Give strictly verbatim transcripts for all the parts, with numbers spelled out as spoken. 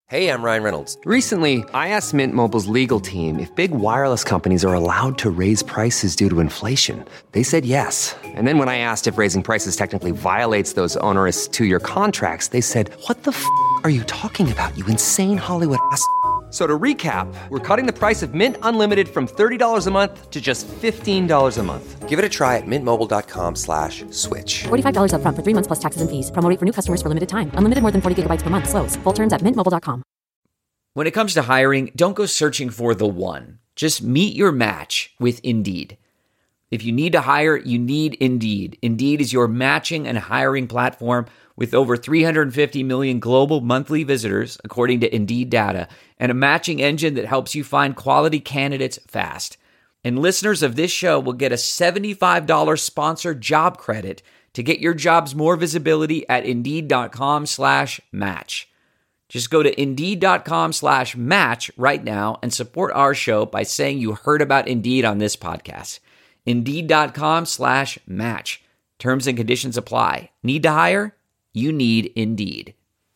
Hey, I'm Ryan Reynolds. Recently, I asked Mint Mobile's legal team if big wireless companies are allowed to raise prices due to inflation. They said yes. And then when I asked if raising prices technically violates those onerous two-year contracts, they said, what the f*** are you talking about, you insane Hollywood ass f- So to recap, we're cutting the price of Mint Unlimited from thirty dollars a month to just fifteen dollars a month. Give it a try at mintmobile.com slash switch. forty-five dollars up front for three months plus taxes and fees. Promo rate for new customers for limited time. Unlimited more than forty gigabytes per month. Slows full terms at mint mobile dot com. When it comes to hiring, don't go searching for the one. Just meet your match with Indeed. If you need to hire, you need Indeed. Indeed is your matching and hiring platform with over three hundred fifty million global monthly visitors, according to Indeed data, and a matching engine that helps you find quality candidates fast. And listeners of this show will get a seventy-five dollars sponsored job credit to get your jobs more visibility at Indeed.com slash match. Just go to Indeed.com slash match right now and support our show by saying you heard about Indeed on this podcast. Indeed.com slash match. Terms and conditions apply. Need to hire? You need Indeed.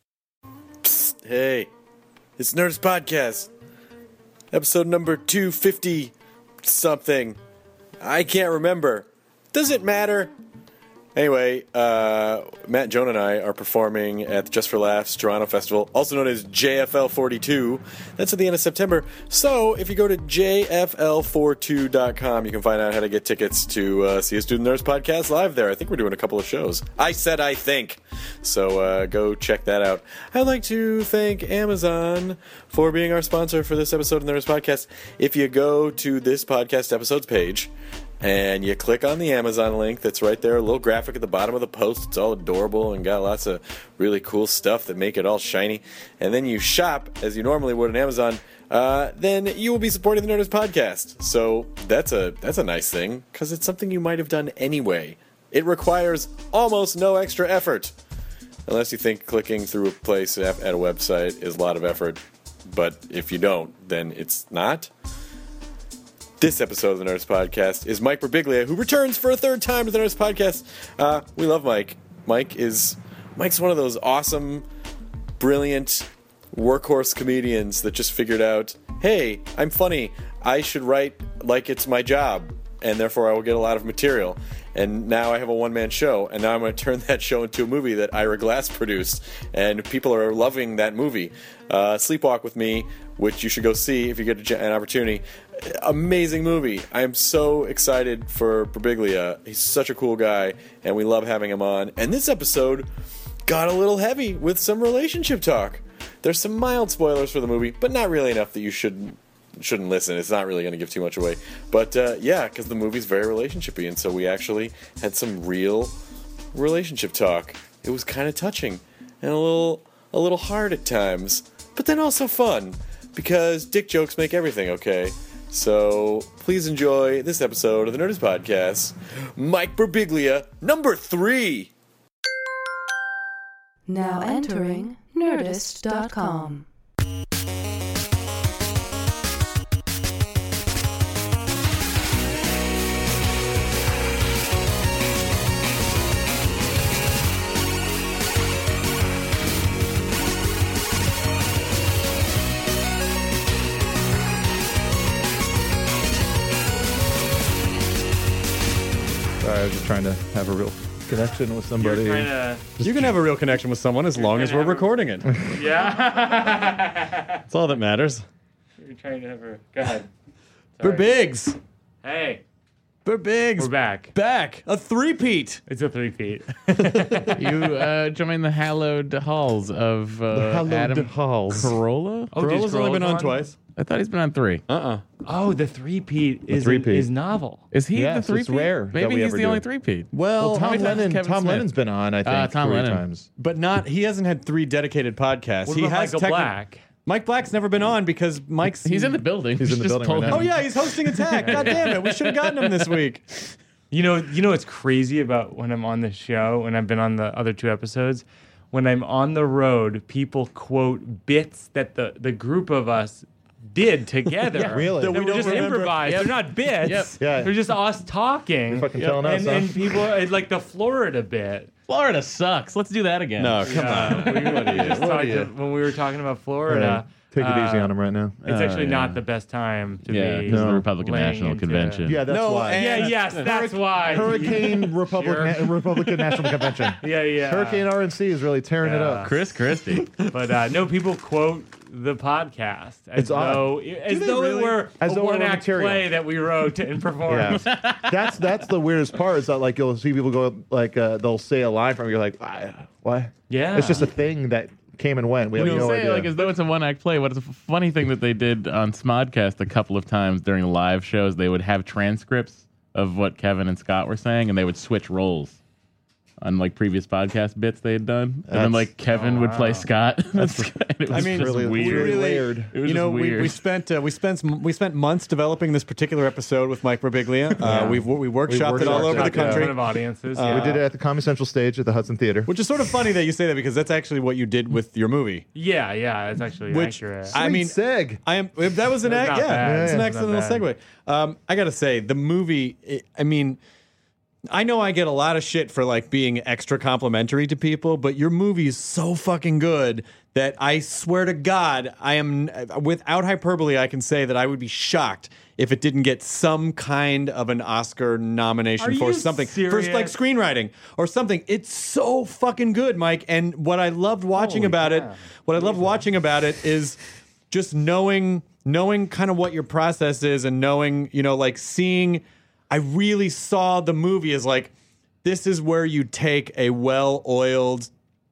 Psst, hey, it's Nerdist Podcast. Episode number two fifty something. I can't remember. Does it matter? Anyway, uh, Matt, Joan, and I are performing at the Just for Laughs Toronto Festival, also known as J F L forty-two. That's at the end of September. So, if you go to J F L forty-two dot com, you can find out how to get tickets to uh, see us do the Nerdist Podcast live there. I think we're doing a couple of shows. I said I think. So, uh, go check that out. I'd like to thank Amazon for being our sponsor for this episode of the Nerdist Podcast. If you go to this podcast episode's page, and you click on the Amazon link that's right there, a little graphic at the bottom of the post. It's all adorable and got lots of really cool stuff that make it all shiny. And then you shop, as you normally would on Amazon, uh, then you will be supporting the Nerdist Podcast. So that's a that's a nice thing, because it's something you might have done anyway. It requires almost no extra effort. Unless you think clicking through a place at a website is a lot of effort. But if you don't, then it's not. This episode of the Nerdist Podcast is Mike Birbiglia, who returns for a third time to the Nerdist Podcast. Uh, we love Mike. Mike is Mike's one of those awesome, brilliant workhorse comedians that just figured out, hey, I'm funny. I should write like it's my job, and therefore I will get a lot of material. And now I have a one-man show, and now I'm going to turn that show into a movie that Ira Glass produced, and people are loving that movie. Uh, Sleepwalk with Me, which you should go see if you get an opportunity. Amazing movie. I am so excited for Birbiglia. He's such a cool guy, and we love having him on. And this episode got a little heavy with some relationship talk. There's some mild spoilers for the movie, but not really enough that you should shouldn't listen. It's not really going to give too much away. But uh, yeah, because the movie's very relationshipy, and so we actually had some real relationship talk. It was kind of touching and a little a little hard at times, but then also fun, because dick jokes make everything okay. So please enjoy this episode of the Nerdist Podcast. Mike Birbiglia, number three. Now entering Nerdist dot com. I was just trying to have a real connection with somebody. You're to... You can have a real connection with someone as long as we're recording it. Yeah. That's all that matters. You're trying to have a... Go ahead. Birbigs. Hey. Birbigs. We're back. Back. A three-peat. It's a three-peat. You uh, joined the hallowed halls of uh, the hallowed Adam halls. Carolla? Oh, Carolla's only been on, on twice. I thought he's been on three. Uh-uh. Oh, the three-peat is, three-peat. is novel. Is he Yes, the it's three-peat? rare that Maybe we he's ever the do only it. three-peat. Well, Well, Tom Tommy Lennon. Kevin Tom Smith. Lennon's been on, I think, Uh, Tom three Lennon. times, but not. He hasn't had three dedicated podcasts. What he about has Michael techni- Black? Mike Black's never been on because Mike's. He's in the building. He's in the Just building pull right now. him. Oh yeah, he's hosting Attack. God damn it, we should have gotten him this week. You know, you know what's crazy about when I'm on the show, when I've been on the other two episodes, when I'm on the road, people quote bits that the, the group of us did together. Yeah, really? That That we were don't just remember. improvised. Yep. They're not bits. Yep. Yeah. They're just us talking. You're fucking telling us, and, huh? and people, it's like the Florida bit. Florida sucks. Let's do that again. No, come on. What are you- what are you- Just what are talked you- to- when we were talking about Florida. Take it easy uh, on him right now. It's Oh, actually yeah. not the best time to Yeah, be. because of the No. Republican laying National into- Convention. Yeah, that's No, why. and- Yeah, yes, that's why. Hurricane Republican Jerk. Republican National Convention. Yeah, yeah. Hurricane R N C is really tearing it Yeah. up. Chris Christie. But uh, no, people quote the podcast as It's odd. though as they though really? it were As a though it were one act material. play that we wrote and performed. Yeah, that's that's the weirdest part. Is that like you'll see people go like uh, they'll say a line from you, you're like, "Ah, what? Yeah. It's just a thing that came and went. We have You no say idea. like as though it's a one act play. What is a f- funny thing that they did on Smodcast a couple of times during the live shows? They would have transcripts of what Kevin and Scott were saying, and they would switch roles on like previous podcast bits they had done. And then That's- like Kevin would play Scott. That's, it was I mean, just really- we weird. really, layered. It was you know, just we, weird. we spent uh, we spent we spent months developing this particular episode with Mike Birbiglia. Uh, we've we workshopped it all workshopped over the it, In country, front of audiences. we yeah. did it at the Comedy Central stage at the Hudson Theater. which is sort of funny that you say that because that's actually what you did with your movie. Yeah, yeah, it's actually Which accurate. I mean, seg. I am. If that was an That's act, not yeah, bad. it's an Yeah, excellent not little bad. segue. Um, I gotta say, the movie. It, I mean, I know I get a lot of shit for like being extra complimentary to people, but your movie is so fucking good that I swear to God, I am without hyperbole. I can say that I would be shocked if it didn't get some kind of an Oscar nomination Are for you something, for serious? like screenwriting or something. It's so fucking good, Mike. And what I loved watching Holy about it, cow. what I loved watching about it is just knowing knowing kind of what your process is and knowing, you know, like seeing I really saw the movie as like this is where you take a well-oiled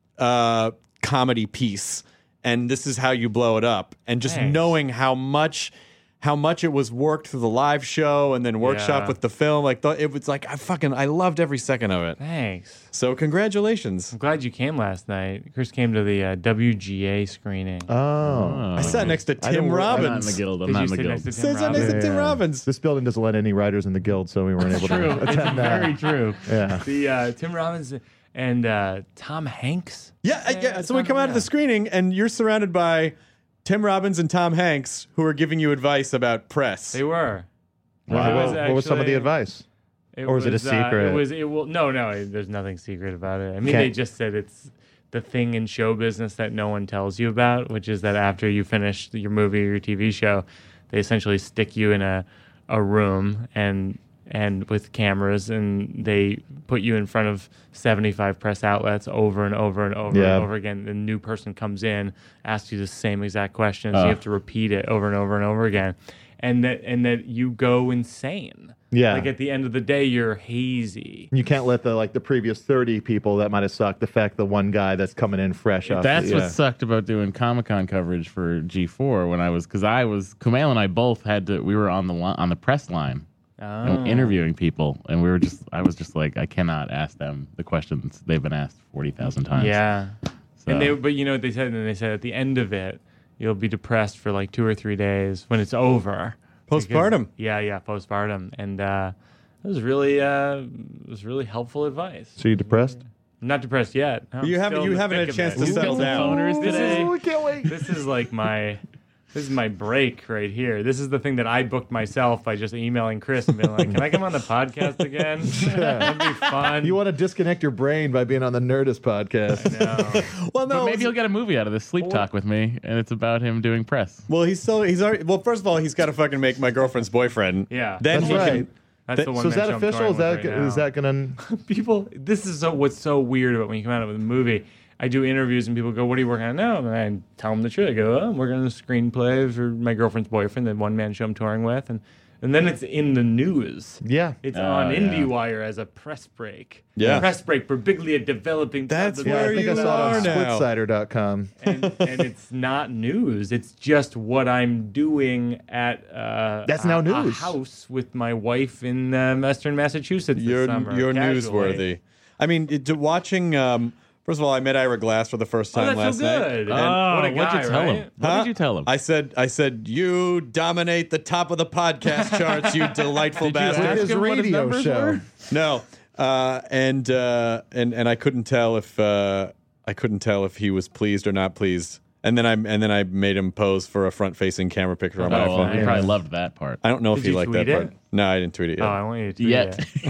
uh, comedy piece and this is how you blow it up. And just Thanks. knowing how much how much it was worked through the live show and then workshop Yeah. with the film, like th- it was like I fucking I loved every second of it. Thanks. So congratulations. I'm glad you came last night. Chris came to the uh, W G A screening. Oh, I sat next to I Tim don't work- I'm I'm not in Robbins. the guild. I'm Did not you in the sit guild. next to Tim Sat next to Robbins? Tim Yeah. Robbins. this building doesn't let any writers in the guild, so we weren't able True. to attend that. Very true. Yeah. The uh, Tim Robbins and uh, Tom Hanks. Yeah, uh, yeah. So we Tom- come out of the yeah. screening, and you're surrounded by Tim Robbins and Tom Hanks, who are giving you advice about press. They were. Wow. It was what was some of the actually- advice? It Or was it a uh, secret? it was. It will. No, no. it- There's nothing secret about it. I mean, Can't- they just said it's the thing in show business that no one tells you about, which is that after you finish your movie or your T V show, they essentially stick you in a a room and and with cameras, and they put you in front of seventy-five press outlets over and over and over Yeah. and over again. The new person comes in, asks you the same exact questions. Uh. You have to repeat it over and over and over again, and that and that you go insane. Yeah. Like at the end of the day, you're hazy. You can't let the like the previous thirty people that might have sucked affect the one guy that's coming in fresh off. That's the, what yeah. sucked about doing Comic Con coverage for G four when I was because I was Kumail and I both had to. We were on the li- on the press line and interviewing people, and we were just. I was just like, I cannot ask them the questions they've been asked forty thousand times. Yeah. So- And they, but you know what they said? And they said at the end of it, you'll be depressed for like two or three days when it's over. Postpartum. Because- yeah, yeah, postpartum, and uh, it was really, uh, it was really helpful advice. So you depressed? I'm not depressed yet. I'm You haven't- still you in the haven't had thick a chance of to it. Ooh, settle got some down. phoners This today. is- we can't wait. This is like my, this is my break right here. This is the thing that I booked myself by just emailing Chris and being like, "Can I come on the podcast again? That'd be fun." You want to disconnect your brain by being on the Nerdist podcast. No. Well, no. But maybe he'll get a movie out of this. Sleep Talk with me, and it's about him doing press. well, he's still. He's already. Well, first of all, he's got to fucking make My Girlfriend's Boyfriend. Yeah. Then That's he right. can. That's Th- the one. So is man that show I'm official? touring Is that with right is now. that gonna? People? This is so what's so weird about when you come out with a movie. I do interviews and people go, "What are you working on now?" And I tell them the truth. I go, "Oh, I'm working on a screenplay for My Girlfriend's Boyfriend," the one man show I'm touring with, and and then it's in the news. Yeah. It's Oh, on yeah. IndieWire as a press break. Yeah. Press break for Birbiglia developing. That's Yeah, where I think you I saw are it on now. Splitsider dot com. and, and it's not news. It's just what I'm doing at uh, That's a, now a news. house with my wife in uh, Western Massachusetts this You're summer. you're casually. newsworthy. I mean, it, to watching. Um, first of all, I met Ira Glass for the first Oh, time that's last so night. good. And- Oh, what a what'd guy, you tell right? him? What Huh? did you tell him? I said, I said, you dominate the top of the podcast charts, you delightful Did you bastard. ask His him what his radio numbers show. were? No, uh, and uh, and and I couldn't tell if uh, I couldn't tell if he was pleased or not pleased. And then I and then I made him pose for a front-facing camera picture on Oh, my well, phone. he probably loved that part. I don't know if Did he you liked tweet that part. it? No, I didn't tweet it yet. Oh, I want you to tweet Yet. it.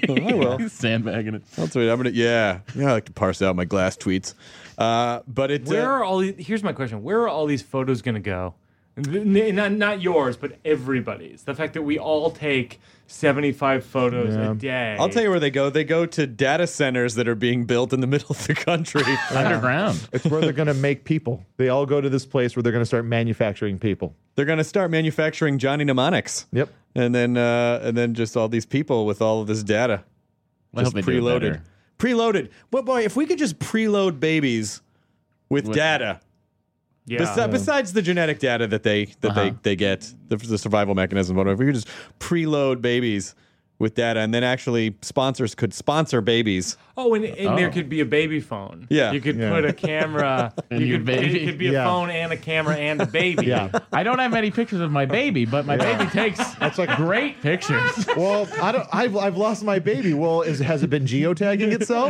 I will. He's sandbagging it. I'll tell you. I'm gonna. Yeah, yeah. I like to parse out my glass tweets. Uh, but it. Where uh, are all these, here's my question. Where are all these photos going to go? N- Not, not yours, but everybody's. The fact that we all take seventy-five photos Yeah. a day. I'll tell you where they go. They go to data centers that are being built in the middle of the country. Underground. It's where they're going to make people. They all go to this place where they're going to start manufacturing people. They're going to start manufacturing Johnny Mnemonics. Yep. And then, uh, and then just all these people with all of this data, I hope just they do it preloaded. better. Preloaded. But boy, if we could just preload babies with, With- data. yeah. Besi- besides the genetic data that they that Uh-huh. they, they get, the, the survival mechanism, whatever, if we could just preload babies with data, and then actually sponsors could sponsor babies. Oh, and, and there Oh. could be a baby phone. Yeah. You could Yeah. put a camera. And you your could, baby. It could be a Yeah. phone and a camera and a baby. Yeah. I don't have any pictures of my baby, but my baby takes That's like great pictures. Well, I don't. I've, I've lost my baby. Well, is, has it been geotagging itself?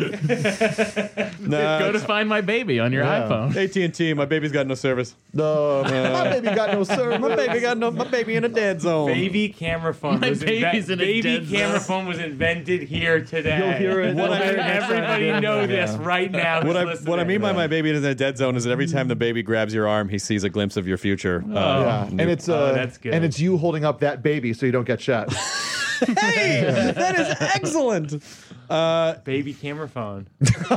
Nah, Go to find my baby on your Yeah. iPhone. A T and T, my baby's got no service. No, my baby got no service. My baby got no. My baby in a dead zone. Baby camera phone. My was baby's in a baby dead camera zone. phone was invented here today. You'll hear it. What You'll I, hear it next everybody time. know this Yeah. right now. What who's I listening. what I mean by my baby is in a dead zone is that every time the baby grabs your arm, he sees a glimpse of your future. Uh, Yeah, and it's uh, Oh, that's good. and it's you holding up that baby so you don't get shot. hey, that is excellent. Baby camera phone.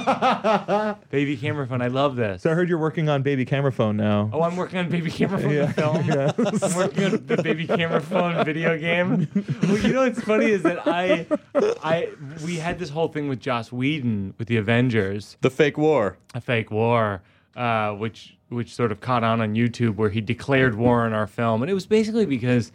Baby camera phone. I love this. So I heard you're working on baby camera phone now. Oh, I'm working on baby camera phone the film. I'm working on the baby camera phone video game. Well, you know what's funny is that I, I, we had this whole thing with Joss Whedon with the Avengers, The fake war. a fake war, uh, which which sort of caught on on YouTube, where he declared war on our film, and it was basically because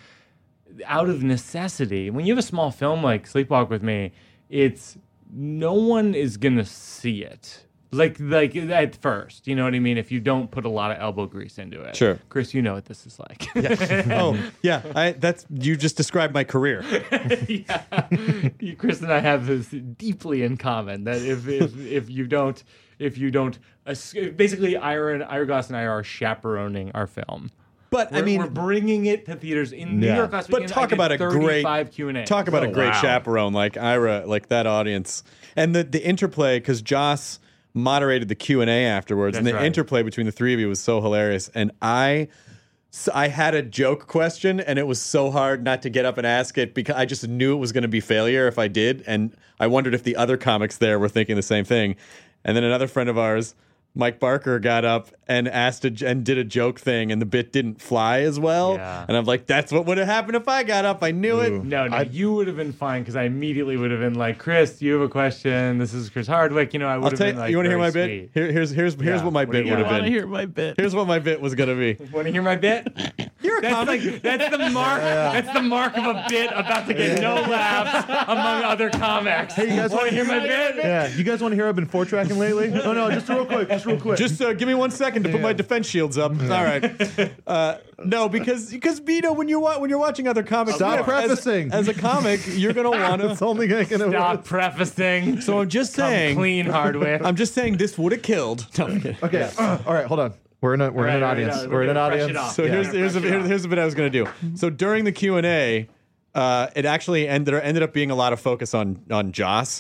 out of necessity. When you have a small film like Sleepwalk with Me, it's no one is gonna see it. Like, like at first, you know what I mean? If you don't put a lot of elbow grease into it. Sure. Chris, you know what this is like. Oh yeah, I, that's you just described my career. yeah. You, Chris and I have this deeply in common, that if if, if you don't, if you don't, uh, basically Ira, and, Ira Goss and I are chaperoning our film. But We're, I mean, we're bringing it to theaters in New Yeah. York last but weekend. talk I did about a great thirty-five Q and A. talk about a Oh, great wow. chaperone like Ira, like that audience, and the the interplay because Joss moderated the Q and A afterwards, and That's the right. interplay between the three of you was so hilarious. And I, so I had a joke question, and it was so hard not to get up and ask it because I just knew it was going to be failure if I did, and I wondered if the other comics there were thinking the same thing. And then another friend of ours, Mike Barker, got up and asked a, and did a joke thing, and the bit didn't fly as well. Yeah. And I'm like, that's what would have happened if I got up. I knew it. No, no, you would have been fine because I immediately would have been like, Chris, you have a question. This is Chris Hardwick. You know, I would I'll have tell been you. like, you want to hear my very bit? sweet. Here, here's here's here's Yeah. what my What do bit you would got? have I want to been. hear my bit. Here's what my bit was gonna be. Want to hear my bit? You're a That's comic. like that's the mark. That's the mark of a bit about to get no laughs among other comics. Hey, you guys want wanna to hear my bit? Yeah, you guys want to hear I've been four tracking lately? No, no, just real quick, just real quick. Just uh, give me one second to put my defense shields up. All right. Uh, no, because because you know when you're wa- when you're watching other comics, Stop you know, prefacing. As, as a comic, you're gonna want it's to. only going to Stop prefacing. So I'm just Come saying. clean, Hardwick. I'm just saying this would have killed. No, I'm kidding. Okay, all right, hold on. We're in a we're in an Right, right, audience. right, We're in an gonna fresh audience. it off. So Yeah. here's Gonna here's a, fresh it here's, off. here's the bit I was gonna do. So during the Q and A, uh, it actually ended ended up being a lot of focus on on Joss.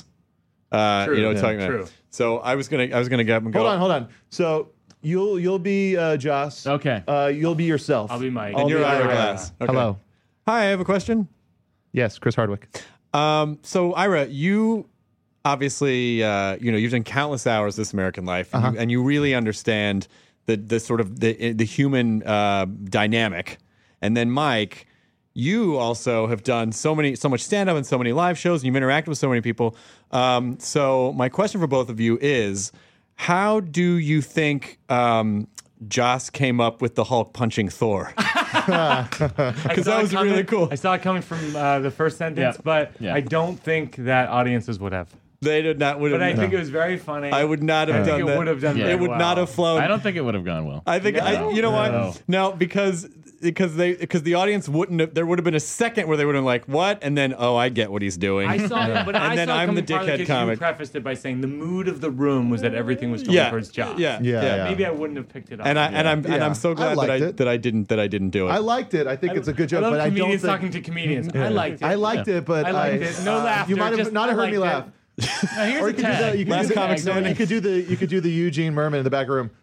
Uh, True, you know, yeah, talking true. about. So I was gonna I was gonna get him. Go, Hold on, hold on. So you'll you'll be uh, Joss. Okay. Uh, you'll be yourself. I'll be Mike. And I'll you're be Ira Ira. Glass. Okay. Hello. Hi, I have a question. Yes, Chris Hardwick. Um, so Ira, you obviously, uh, you know, you've done countless hours This American Life, and, you, and you really understand the the sort of the the human uh, dynamic. And then Mike, you also have done so many, so much stand up and so many live shows, and you've interacted with so many people. Um, so my question for both of you is, how do you think um, Joss came up with the Hulk punching Thor? Because that was really cool. I saw it coming from uh, the first sentence, Yeah. but Yeah. I don't think that audiences would have. They did not would have. But I think it was very funny. I would not have I think done it that. would have done Yeah. very It would well. not have flown. I don't think it would have gone well. I think No? I, you know No. what? No, because because they because the audience wouldn't have, there would have been a second where they would have been like, what? And then, oh, I get what he's doing. I saw it, but and I then saw it I'm the coming partly dickhead because comic. You prefaced it by saying the mood of the room was that everything was going Yeah, towards Josh. yeah, Yeah, yeah. yeah. Maybe I wouldn't have picked it up. And I and I'm and Yeah. I'm so I glad that liked I it. that I didn't that I didn't do it. I liked it. I think it's a good joke, I love but I don't comedians think talking to comedians. I liked it. I liked it, but I liked it. No uh, laughter. You might have just, not I have heard me liked laugh. it. Now, here's Or a you could do tag. the you could Last do the, comic no, standing. you could do the you could do the Eugene Merman in the back room.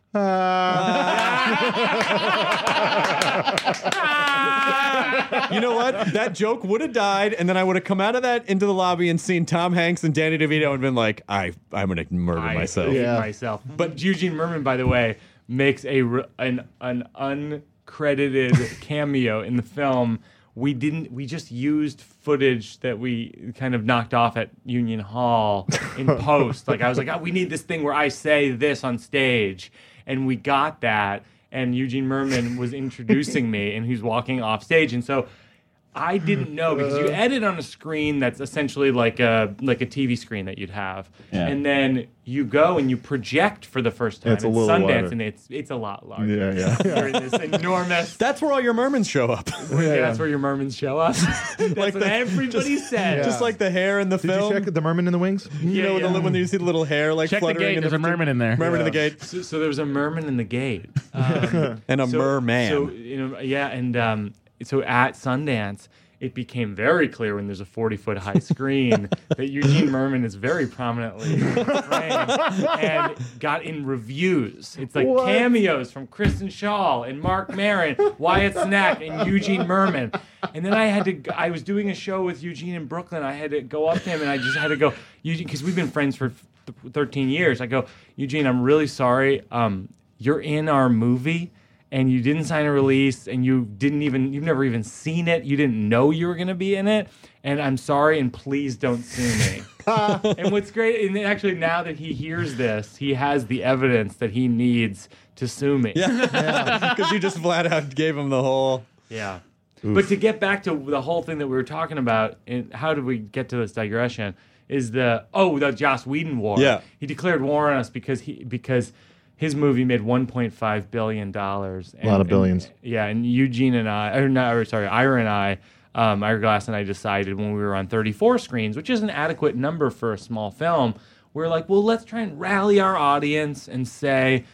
Ah. You know what? That joke would have died, and then I would have come out of that into the lobby and seen Tom Hanks and Danny DeVito and been like, I I'm gonna murder I myself. hate Yeah. myself. But Eugene Merman, by the way, makes a re- an an uncredited cameo in the film. We didn't. We just used footage that we kind of knocked off at Union Hall in post. Like I was like, oh, we need this thing where I say this on stage, and we got that. And Eugene Merman was introducing me, and he's walking off stage, and so I didn't know because you edit on a screen that's essentially like a like a T V screen that you'd have, Yeah. and then you go and you project for the first time It's a at little Sundance, wider. and it's it's a lot larger. Yeah, yeah. You're in this enormous. That's where all your mermans show up. Yeah, that's where your mermans show up. That's Like what the- everybody said. Just like the hair in the Did film. you check the Merman in the wings? You Yeah, know, yeah. When, the, when you see the little hair like Check the fluttering gate. in There's the a merman in there. merman in the gate So, so there was a merman in the gate. Um, and a so, merman. So you know, yeah, and um, so at Sundance, it became very clear when there's a forty foot high screen that Eugene Merman is very prominently framed and got in reviews. It's like What? cameos from Kristen Schaal and Mark Maron, Wyatt Snack, and Eugene Merman. And then I had to, I was doing a show with Eugene in Brooklyn. I had to go up to him and I just had to go, Eugene, because we've been friends for thirteen years. I go, Eugene, I'm really sorry. Um, you're in our movie. And you didn't sign a release, and you didn't even, you've never even seen it. You didn't know you were going to be in it. And I'm sorry, and please don't sue me. And what's great, and actually now that he hears this, he has the evidence that he needs to sue me. Yeah, because you just flat out gave him the whole. Yeah. But to get back to the whole thing that we were talking about, and how did we get to this digression, is the, oh, the Joss Whedon war. Yeah. He declared war on us because he, because his movie made one point five billion dollars. A lot of billions. And, yeah, and Eugene and I, or not, or sorry, Ira and I, um, Ira Glass and I decided when we were on thirty-four screens, which is an adequate number for a small film, we're like, well, let's try and rally our audience and say,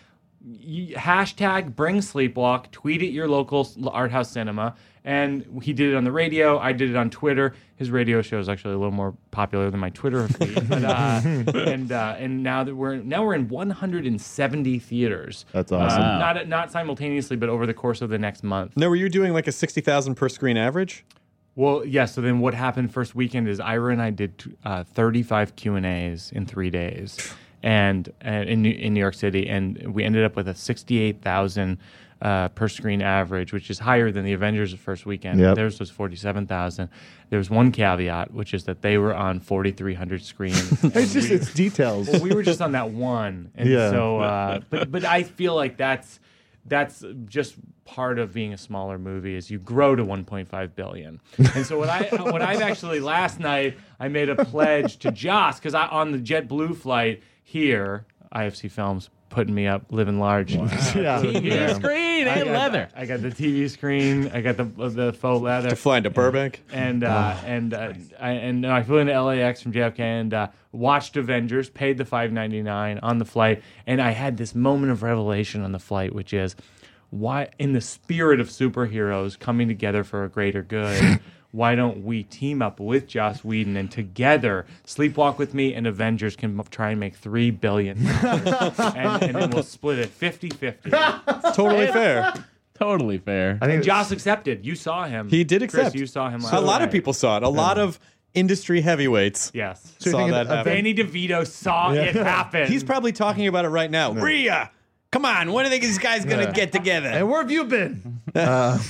y- hashtag bring Sleepwalk, tweet at your local s- art house cinema. And he did it on the radio. I did it on Twitter. His radio show is actually a little more popular than my Twitter feed. But, uh, and uh, and now that we're now we're in one hundred seventy theaters. That's awesome. Uh, not not simultaneously, but over the course of the next month. No, were you doing like a sixty thousand per screen average? Well, yeah. So then, what happened first weekend is Ira and I did uh, thirty-five Q and A's in three days, and uh, in New, in New York City, and we ended up with a sixty-eight thousand uh, per screen average, which is higher than the Avengers' first weekend. Yep. Theirs was forty-seven thousand. There was one caveat, which is that they were on forty-three hundred screens. and It's just we- it's details. well, we were just on that one, and Yeah. so, uh, but but I feel like that's that's just part of being a smaller movie is you grow to one point five billion. And so what I what I've actually last night I made a pledge to Joss because I on the JetBlue flight here, I F C Films putting me up, living large. Yeah. T V Yeah. screen I and got- leather. I got the T V screen. I got the the faux leather. To fly into Burbank? And uh, and uh, I, and I flew into L A X from J F K and uh, watched Avengers. Paid the five ninety-nine on the flight, and I had this moment of revelation on the flight, which is why, in the spirit of superheroes coming together for a greater good, why don't we team up with Joss Whedon and together Sleepwalk with Me and Avengers can m- try and make three billion dollars, and, and then we'll split it fifty-fifty. Totally fair. Totally fair. I think Joss accepted. You saw him. He did Chris, accept. you saw him. Last A lot of night. people saw it. A lot of industry heavyweights Yes. So you're saw thinking that of- happen. Danny DeVito saw it happen. He's probably talking about it right now. Rhea, come on. When do you think these guys going to Yeah. get together? And where have you been? uh,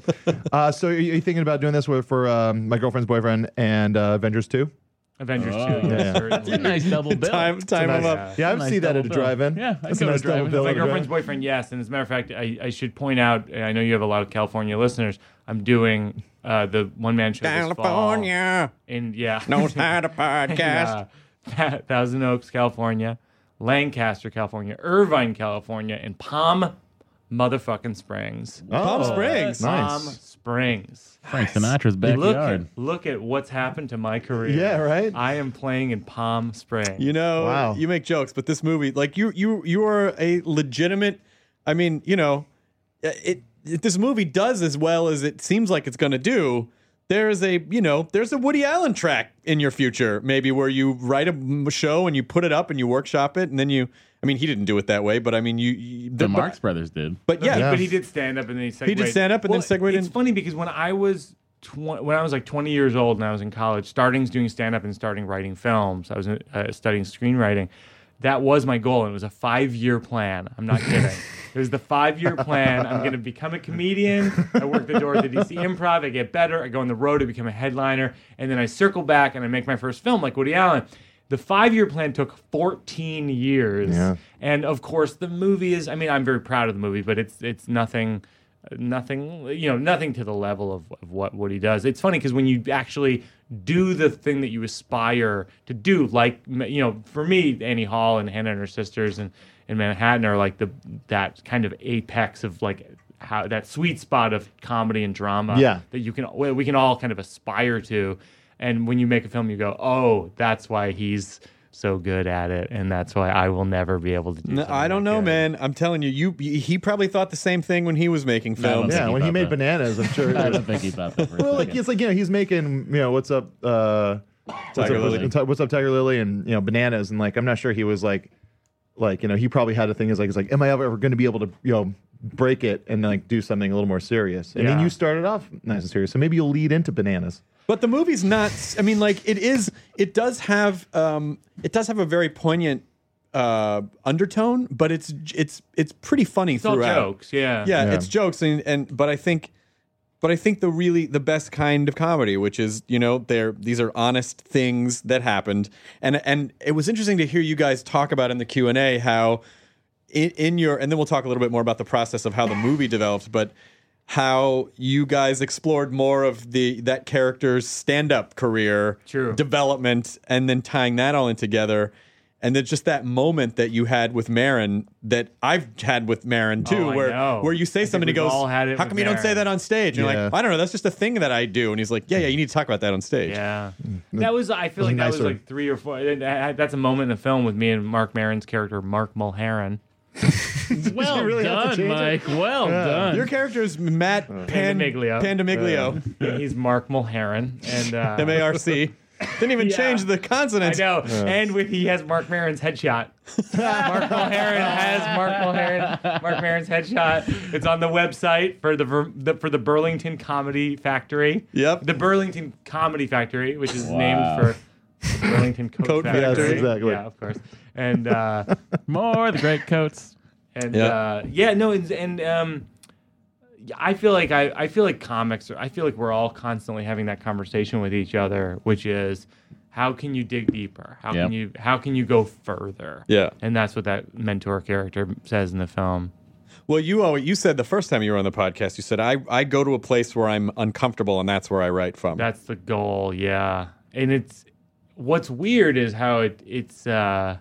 uh, so are you, are you thinking about doing this with, for um, My Girlfriend's Boyfriend and uh, Avengers two? Avengers Oh. two. Yeah. Yes, certainly. It's a nice double bill. time time Nice- him up. Yeah, I've Nice seen that at a double bill. drive-in. Yeah, I'd That's go a to nice double drive-in. bill. My at a girlfriend's drive-in. boyfriend, yes. And as a matter of fact, I, I should point out, I know you have a lot of California listeners. I'm doing uh, the one-man show this fall. California In, yeah. knows how to podcast. in, uh, Thousand Oaks, California, Lancaster, California, Irvine, California, and Palm motherfucking Springs. Oh, Palm Springs. Palm Nice. Springs. Frank Sinatra's Look backyard. at, look at what's happened to my career. Yeah, right? I am playing in Palm Springs. You know, Wow. you make jokes, but this movie, like you, you, you are a legitimate. I mean, you know, it, it. This movie does as well as it seems like it's going to do. There's a, you know, there's a Woody Allen track in your future, maybe where you write a show and you put it up and you workshop it, and then you. I mean, he didn't do it that way, but I mean, you. you The but- Marx Brothers did. But yeah, Yeah. But he did stand up and then he segued. He did stand up and then Well, segued It's in- funny because when I was tw- when I was like twenty years old and I was in college, starting doing stand up and starting writing films, I was uh, studying screenwriting. That was my goal, and it was a five year plan. I'm not kidding. It was the five year plan. I'm going to become a comedian. I work the door at the D C Improv. I get better. I go on the road to become a headliner, and then I circle back and I make my first film like Woody Allen. The five-year plan took fourteen years, Yeah. and of course the movie is. I mean, I'm very proud of the movie, but it's it's nothing, nothing, you know, nothing to the level of, of what Woody does. It's funny because when you actually do the thing that you aspire to do, like you know, for me, Annie Hall and Hannah and Her Sisters and in Manhattan are like the that kind of apex of like how that sweet spot of comedy and drama Yeah. that you can we can all kind of aspire to. And when you make a film, you go, oh, that's why he's so good at it, and that's why I will never be able to do No, something I don't that know, good. man. I'm telling you, you he probably thought the same thing when he was making No, I don't films. think Yeah, he when he thought made that. Bananas, I'm sure. I don't think he thought that for a Well, like second. it's like you know he's making you know what's up, uh, what's Tiger up, Lily. what's, what's up, Tiger Lily, and you know Bananas, and like I'm not sure he was like, like you know he probably had a thing is like it's like am I ever going to be able to you know break it and like do something a little more serious? And then Yeah. you started off nice and serious, so maybe you'll lead into Bananas. But the movie's not. I mean, like it is. It does have. Um, it does have a very poignant uh, undertone, but it's it's it's pretty funny It's all throughout. jokes, yeah. Yeah, Yeah. it's jokes, and, and but I think, but I think the really the best kind of comedy, which is you know they're these are honest things that happened, and and it was interesting to hear you guys talk about in the Q and A how in, in your and then we'll talk a little bit more about the process of how the movie developed, but how you guys explored more of the that character's stand-up career True. development and then tying that all in together. And then just that moment that you had with Marin that I've had with Marin too, Oh, I where know. where you say I think something and he we've goes, all had it "How with come you don't say Marin." that on stage?" And you're Yeah. like, "I don't know, that's just a thing that I do." And he's like, "Yeah, yeah, you need to talk about that on stage." Yeah, that was. I feel was like that was nicer. like three or four. and I- That's a moment in the film with me and Mark Maron's character, Mark Mulheron. well really have to done, change it? Mike. Well done. Your character is Matt Pan- Pandemiglio. Pandemiglio, Yeah, he's Mark Mulheron, and uh, M A R C. Didn't even Yeah. change the I consonants. know, and with he has Mark Maron's headshot. Mark Mulheron has Mark Mulheron, Mark Maron's headshot. It's on the website for the, Ver- the for the Burlington Comedy Factory. Yep. The Burlington Comedy Factory, which is Wow. named for the Burlington Coat, Coat Factory. Factory. Yes, exactly. Yeah, of course. And uh, More of the great coats. and Yeah. uh, yeah, no, and, and um, I feel like I, I feel like comics. Are, I feel like we're all constantly having that conversation with each other, which is, how can you dig deeper? How Yep. can you how can you go further? Yeah. And that's what that mentor character says in the film. Well, you always, you said the first time you were on the podcast, you said I I go to a place where I'm uncomfortable and that's where I write from. That's the goal, yeah. And it's what's weird is how it it's uh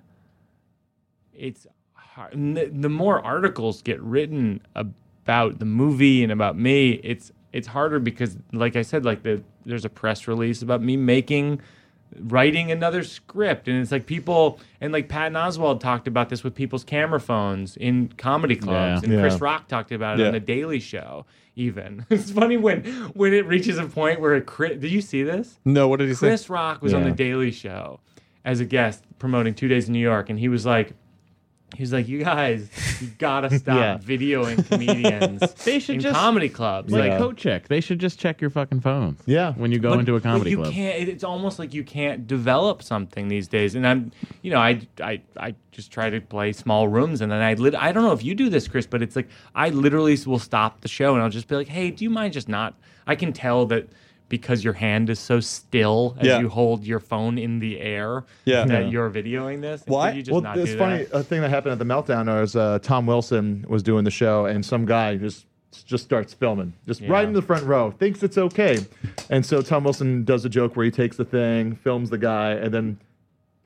it's hard. The, the more articles get written about the movie and about me, it's it's harder because, like I said, like the there's a press release about me making writing another script, and it's like people and like Patton Oswalt talked about this with people's camera phones in comedy clubs, Yeah. and Yeah. Chris Rock talked about it Yeah. on the Daily Show. Even it's funny when when it reaches a point where it. Chris, did you see this? no, what did he Chris say? Rock was on Yeah. the Daily Show as a guest promoting Two Days in New York, and he was like, he was like, "You guys, you gotta stop Yeah. videoing comedians They should in just- comedy clubs." Like Like, Yeah. coat check. They should just check your fucking phones. Yeah. When you go but- into a but comedy you club. can't. It's almost like you can't develop something these days. And I'm, you know, I, I, I just try to play small rooms, and then I, lit- I don't know if you do this, Chris, but it's like I literally will stop the show and I'll just be like, "Hey, do you mind just not?" I can tell that because your hand is so still as Yeah. you hold your phone in the air, Yeah. that Yeah. you're videoing this. And Why? could you just Well, not it's do funny. that? A thing that happened at the Meltdown was uh, Tom Wilson was doing the show, and some guy just just starts filming, just Yeah. right in the front row, thinks it's okay, and so Tom Wilson does a joke where he takes the thing, films the guy, and then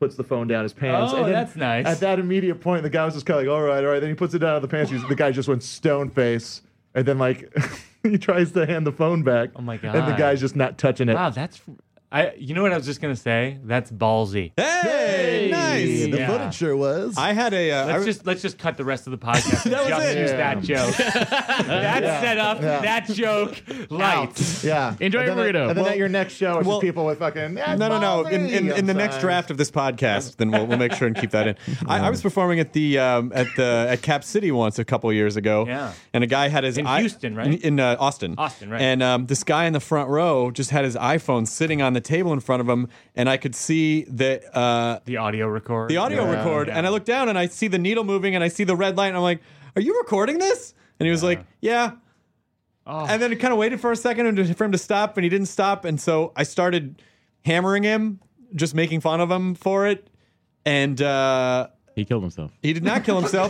puts the phone down his pants. Oh, and then that's nice. At that immediate point, the guy was just kind of like, all right, all right. Then he puts it down on the pants. He's, the guy just went stone face. And then, like, he tries to hand the phone back. Oh, my God. And the guy's just not touching it. Wow, that's... I. You know what I was just going to say? That's ballsy. Hey, nice. The Yeah. footage sure was. I had a. Uh, Let's I, just let's just cut the rest of the podcast and That was just it. use Yeah. that joke. That set up Yeah. that joke lights. yeah. Enjoy and your then, burrito. And then Well- at your next show, it's well- just people with fucking. no, no, no. In, in, in the next draft of this podcast, then we'll, we'll make sure and keep that in. I, I was performing at the um, at the at Cap City once a couple of years ago. Yeah. And a guy had his In i- Houston, right? In, in uh, Austin. Austin, right. And um, this guy in the front row just had his iPhone sitting on the table in front of him, and I could see that uh, The audio record. the audio Yeah. record, and I look down and I see the needle moving, and I see the red light, and I'm like, "Are you recording this?" And he was like, "Yeah." Oh. And then it kind of waited for a second and for him to stop, and he didn't stop. And so I started hammering him, just making fun of him for it. And uh, He killed himself. he did not kill himself.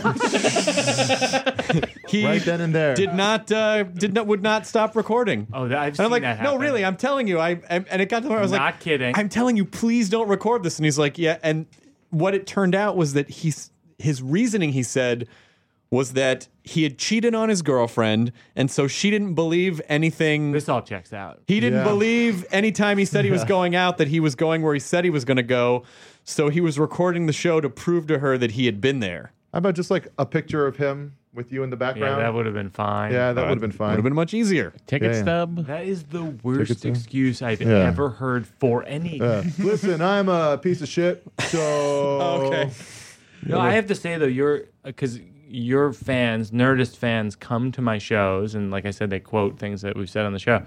he Right then and there. did not, uh, did not, would not stop recording. Oh, that, I've And seen I'm like, that no, happen. really, I'm telling you. I, I and it got to the point where I was like, Not kidding. I'm telling you, please don't record this. And he's like, yeah. And what it turned out was that he's his reasoning, he said, was that he had cheated on his girlfriend, and so she didn't believe anything. This all checks out. He didn't Yeah. believe anytime he said he was going out that he was going where he said he was going to go. So he was recording the show to prove to her that he had been there. How about just like a picture of him with you in the Yeah, background? that would have been fine. Yeah, that would have been Would fine. have been much easier. Ticket Yeah, yeah. stub. That is the worst to- excuse I've Yeah. ever heard for any. Uh, listen, I'm a piece of shit. So Okay. No, I have to say though, you're because your fans, Nerdist fans, come to my shows, and like I said, they quote things that we've said on the show.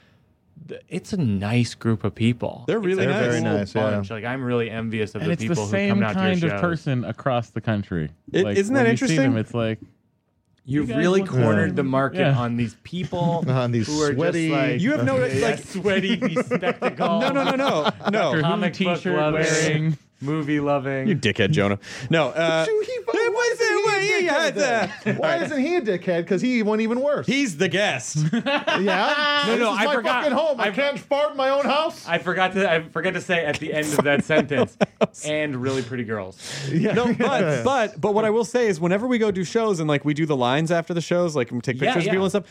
Th- It's a nice group of people. They're really It's a nice. Very cool nice, yeah. bunch. Like I'm really envious of And the it's the people who same come out kind to your of shows. person across the country. It- like, isn't when that you see interesting? them, it's like You've You guys really look- cornered Yeah. the market Yeah. on these people On these who are sweaty- just like You have no yeah, like. sweaty, bespectacled, No, no, no, no, no. comic book T-shirt loving, wearing. movie loving. You dickhead, Jonah. No. Uh, He- Hey, why is it- why he had that? Why isn't he a dickhead? Because he went even worse. He's the guest. yeah. No, this no, is I my forgot. fucking home. I, I- can't fart in my own house. I forgot to I forgot to say at the end of that sentence, and really pretty girls. yeah. No, but but but what I will say is, whenever we go do shows and like we do the lines after the shows, like we take Yeah, pictures of yeah. people and stuff.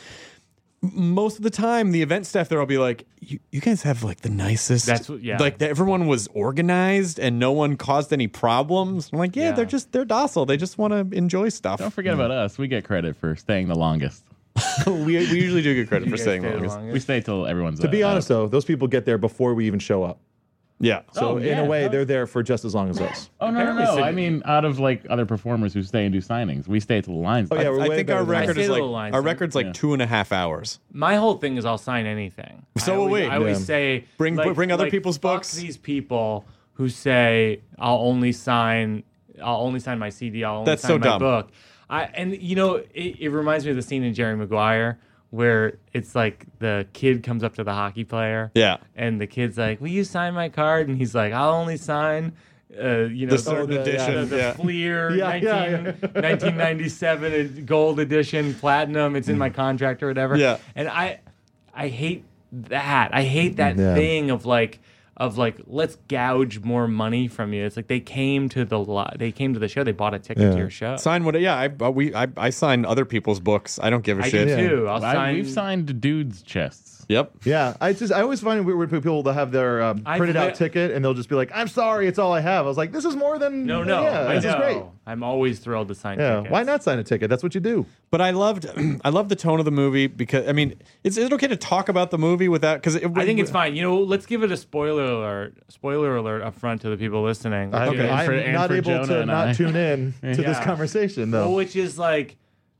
m- Most of the time, the event staff there will be like, "You, you guys have like the nicest." That's what- yeah. Like everyone was organized and no one caused any problems. I'm like, yeah, Yeah. they're just they're docile. They just want to enjoy stuff. Don't forget about us. We get credit for staying the longest. we we usually do get credit You for guys staying stay the longest. longest. We stay till everyone's. to be honest, though, those people get there before we even show up. Yeah. So Oh, in yeah. a way, they're there for just as long as us. Oh no, no, Apparently no! so- I mean, out of like other performers who stay and do signings, we stay till the lines. Oh, yeah, we're I way think better our than I record stay is the like lines, our so- record's like Yeah. two and a half hours. My whole thing is I'll sign anything. So I will always, we. I always Yeah. say Bring- like, bring other like, people's fuck books. These people who say I'll only sign I'll only sign my C D. I'll only That's sign so my dumb. book. I and you know it, it reminds me of the scene in Jerry Maguire where it's like the kid comes up to the hockey player. Yeah. And the kid's like, "Will you sign my card?" And he's like, "I'll only sign." Uh, you know, The certain the, edition, the, the yeah. Fleer Yeah, yeah, nineteen, nineteen ninety-seven gold edition, platinum. It's in my contract or whatever. Yeah. And I, I hate that. I hate that Yeah. thing of like, of like, let's gouge more money from you. It's like they came to the lo- they came to the show. They bought a ticket to Yeah. your show. Sign what? Yeah, I uh, we I, I sign other people's books. I don't give a I shit. do Yeah. too. I'll I, sign. we've signed dudes' chests. Yep. Yeah, I just I always find it weird when people that have their um, I've printed out li- ticket and they'll just be like, "I'm sorry, it's all I have." I was like, "This is more than No, no, Yeah, I this know. is great." I'm always thrilled to sign Yeah, tickets. why not sign a ticket? That's what you do. But I loved I love the tone of the movie because I mean, is, is it okay to talk about the movie without? Because I think it's fine. You know, let's give it a spoiler alert. Spoiler alert up front to the people listening. I, Okay, and I'm for- and not for able Jonah to and not I. tune in to this Yeah. conversation though. Well, which is like,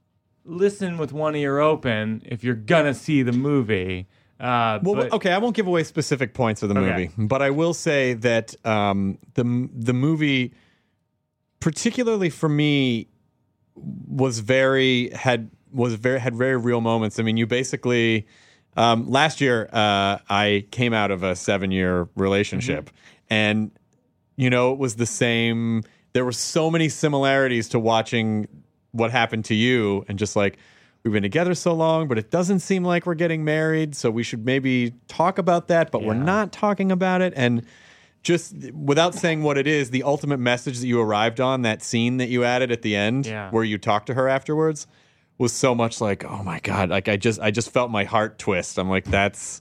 listen with one ear open if you're gonna see the movie. Uh, Well, but- okay, I won't give away specific points of the Okay. movie, but I will say that um, the the movie, particularly for me, was very had was very had very real moments. I mean, you basically um, last year uh, I came out of a seven year relationship, and you know it was the same. There were so many similarities to watching what happened to you, and just like. We've been together so long, but it doesn't seem like we're getting married. So we should maybe talk about that, but we're Yeah. not talking about it. And just without saying what it is, the ultimate message that you arrived on, that scene that you added at the end, Yeah. where you talked to her afterwards, was so much like, oh my god, like I just I just felt my heart twist. I'm like, that's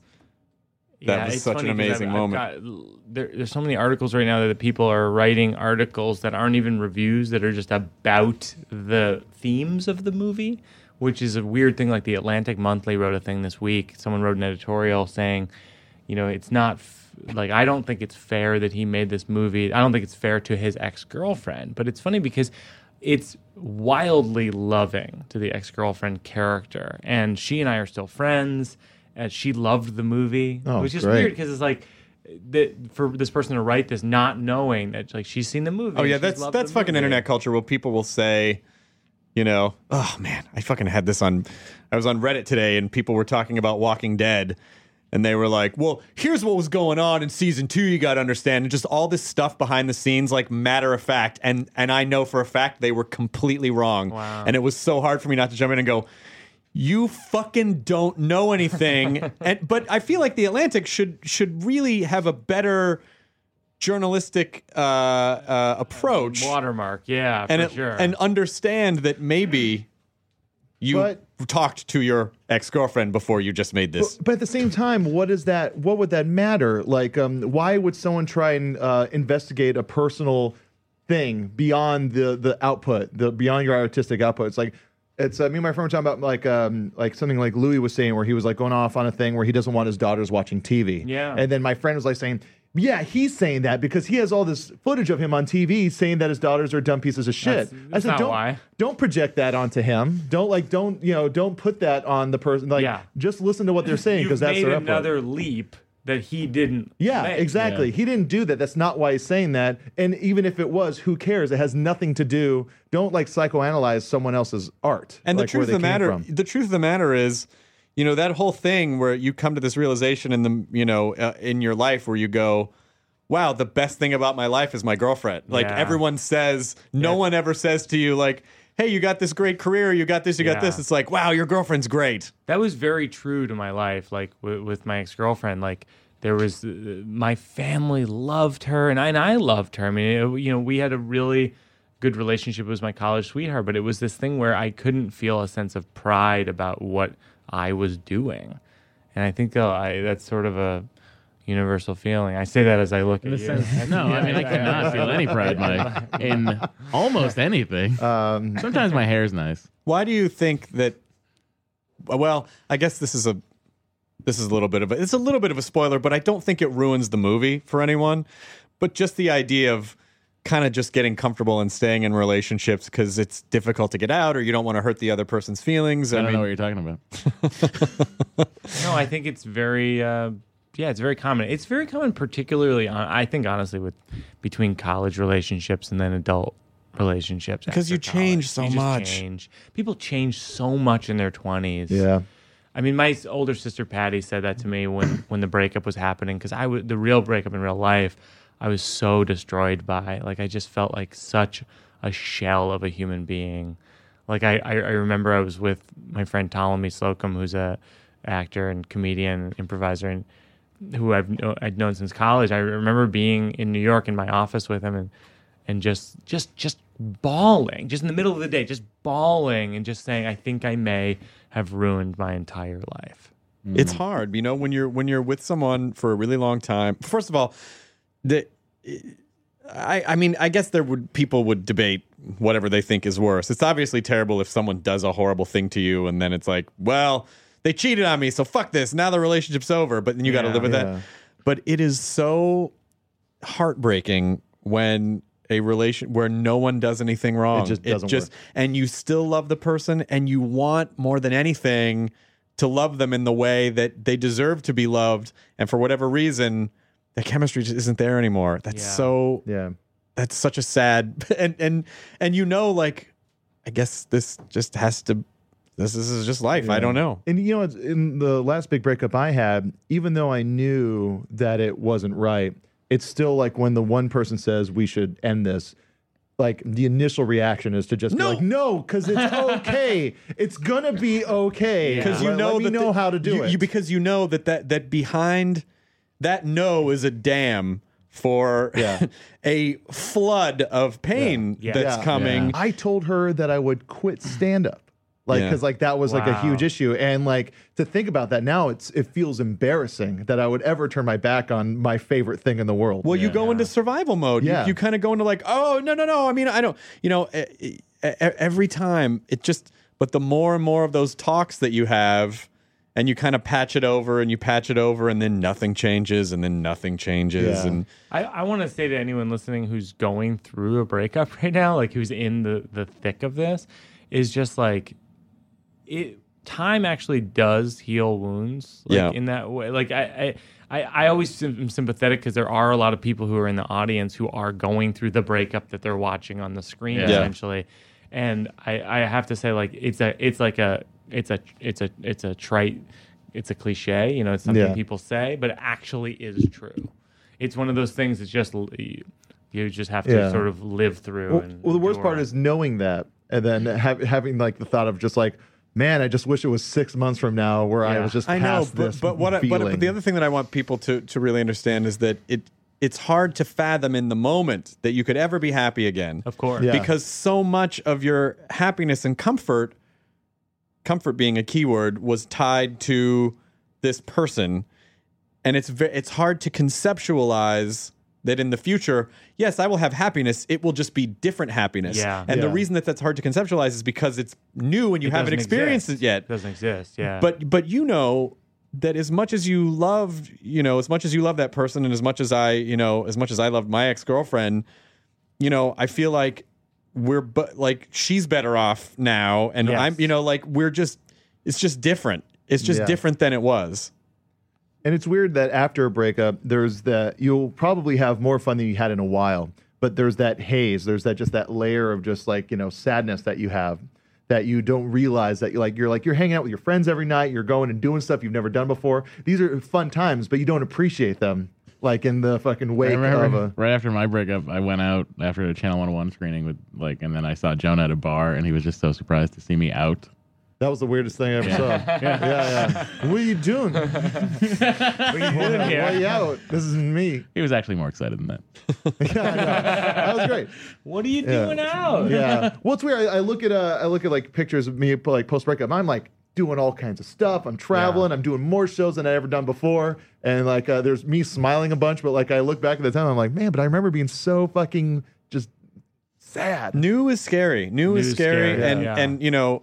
that Yeah, was it's such funny an 'cause amazing I've- I've moment. got- there, there's so many articles right now that people are writing articles that aren't even reviews, that are just about the themes of the movie, which is a weird thing. Like the Atlantic Monthly wrote a thing this week. Someone wrote an editorial saying, you know, it's not f- like, I don't think it's fair that he made this movie. I don't think it's fair to his ex-girlfriend. But it's funny because it's wildly loving to the ex-girlfriend character. And she and I are still friends. And she loved the movie. Oh, which is great. weird because it's like, that for this person to write this not knowing that like she's seen the movie. Oh yeah, and she's that's loved that's the fucking movie. internet culture where people will say, you know, oh man, I fucking had this on. I was on Reddit today and people were talking about Walking Dead, and they were like, well, here's what was going on in season two. You got to understand, and just all this stuff behind the scenes, like matter of fact, and and I know for a fact they were completely wrong. Wow. And it was so hard for me not to jump in and go, you fucking don't know anything. and but I feel like the Atlantic should should really have a better journalistic uh, uh, approach, Watermark, yeah, and for it- sure. and understand that maybe you But- talked to your ex-girlfriend before you just made this. But, but at the same time, what is that? What would that matter? Like, um, why would someone try and uh, investigate a personal thing beyond the the output, the beyond your artistic output? It's like, it's uh, me and my friend were talking about like um like something like Louis was saying, where he was like going off on a thing where he doesn't want his daughters watching T V. Yeah. And then my friend was like saying, yeah, he's saying that because he has all this footage of him on T V saying that his daughters are dumb pieces of shit. That's- I that's said, not don't why. don't project that onto him. Don't like don't you know don't put that on the person. Like Yeah. just listen to what they're saying You've because that's made their output. another leap that he didn't. Yeah, make. exactly. He didn't do that. That's not why he's saying that. And even if it was, who cares? It has nothing to do. Don't like psychoanalyze someone else's art. And like, the truth where of they the came matter, from. the truth of the matter is, you know, that whole thing where you come to this realization in the, you know, uh, in your life where you go, wow, the best thing about my life is my girlfriend. Like Yeah. everyone says, no Yeah. one ever says to you like, hey, you got this great career, you got this, you got Yeah. this. It's like, wow, your girlfriend's great. That was very true to my life, like w- with my ex-girlfriend. Like there was, uh, my family loved her, and I, and I loved her. I mean, it, you know, we had a really good relationship. It was my college sweetheart, but it was this thing where I couldn't feel a sense of pride about what I was doing. And I think uh, I, that's sort of a universal feeling. I say that as I look In at the you. sense, no, I mean I could not feel any pride, Mike, in almost anything. Um, Sometimes my hair's nice. Why do you think that? Well, I guess this is a this is a little bit of a it's a little bit of a spoiler, but I don't think it ruins the movie for anyone. But just the idea of kind of just getting comfortable and staying in relationships because it's difficult to get out, or you don't want to hurt the other person's feelings. I I, don't mean, know what you're talking about. No, I think it's very, uh, yeah, it's very common. It's very common, particularly, on, I think, honestly, with between college relationships and then adult relationships. Because after you change college. so You just much. Change. People change so much in their twenties. yeah. I mean, my s- older sister Patty said that to me when, when the breakup was happening, because I was the real breakup in real life. I was so destroyed by. Like, I just felt like such a shell of a human being. Like, I, I, I remember I was with my friend Ptolemy Slocum, who's a actor and comedian, improviser, and who I've kno- I'd known since college. I remember being in New York in my office with him and and just just just bawling, just in the middle of the day, just bawling and just saying, I think I may have ruined my entire life. It's hard, you know, when you're when you're with someone for a really long time. First of all, the I I mean, I guess there would people would debate whatever they think is worse. It's obviously terrible if someone does a horrible thing to you and then it's like, well, they cheated on me, so fuck this. Now the relationship's over, but then you got to Yeah. live with Yeah. that. But it is so heartbreaking when a relation where no one does anything wrong. It just doesn't work. And you still love the person and you want more than anything to love them in the way that they deserve to be loved, and for whatever reason the chemistry just isn't there anymore. That's Yeah. so Yeah. that's such a sad and and and you know, like, I guess this just has to this, this is just life. I Yeah. don't know. And you know, it's, in the last big breakup I had, even though I knew that it wasn't right, it's still like when the one person says we should end this, like the initial reaction is to just No. be like, no, because it's okay. It's gonna be okay. Because you Let- know let me that know the- how to do you, it. you because you know that, that that behind that no is a dam for Yeah. a flood of pain Yeah. that's Yeah. coming. I told her that I would quit stand up. Like, Yeah. because like that was like a Wow. huge issue, and like to think about that now, it's it feels embarrassing that I would ever turn my back on my favorite thing in the world. Well, you go into survival mode. Yeah. You, you kind of go into like, oh, no, no, no. I mean, I don't, you know, e- e- e- every time it just, but the more and more of those talks that you have, and you kind of patch it over and you patch it over, and then nothing changes, and then nothing changes. Yeah. And I, I want to say to anyone listening who's going through a breakup right now, like who's in the, the thick of this, is just like, it time actually does heal wounds. Like Yeah. in that way. Like I, I, I, I always am sympathetic because there are a lot of people who are in the audience who are going through the breakup that they're watching on the screen Yeah. essentially. And I, I have to say, like, it's a it's like a it's a it's a it's a trite it's a cliche, you know, it's something Yeah. people say, but it actually is true. It's one of those things that's just you, you just have to Yeah. sort of live through. Well, and well, the worst endure part it. is knowing that, and then have, having like the thought of just like, man, I just wish it was six months from now where I Yeah. was just I know, past but, this but what I, but, feeling. but the other thing that I want people to to really understand is that it it's hard to fathom in the moment that you could ever be happy again. Of course. Yeah. Because so much of your happiness and comfort, comfort being a keyword, was tied to this person, and it's ve- it's hard to conceptualize that in the future, yes, I will have happiness. It will just be different happiness. Yeah. And the Yeah. reason that that's hard to conceptualize is because it's new and you It haven't doesn't experienced exist. it yet. It doesn't exist. Yeah. But but you know that as much as you love, you know, as much as you love that person, and as much as I, you know, as much as I loved my ex-girlfriend, you know, I feel like we're but like she's better off now, and Yes. I'm, you know, like we're just, it's just different. It's just Yeah. different than it was. And it's weird that after a breakup, there's that you'll probably have more fun than you had in a while, but there's that haze. There's that just that layer of just like, you know, sadness that you have that you don't realize that you're like, you're like, you're hanging out with your friends every night. You're going and doing stuff you've never done before. These are fun times, but you don't appreciate them like in the fucking I wake remember of a. right after my breakup, I went out after a Channel one oh one screening with like, and then I saw Jonah at a bar, and he was just so surprised to see me out. That was the weirdest thing I ever saw. Yeah, yeah. What are you doing? what are you doing here? Why are you out? This is me. He was actually more excited than that. Yeah, I know. That was great. What are you Yeah. doing out? Yeah. Well, it's weird. I, I look at uh, I look at like pictures of me like post breakup. I'm like doing all kinds of stuff. I'm traveling. I'm doing more shows than I ever done before. And like uh, there's me smiling a bunch, but like I look back at the time, I'm like, man, but I remember being so fucking just sad. New is scary. New, New is is scary, scary, and yeah. and you know,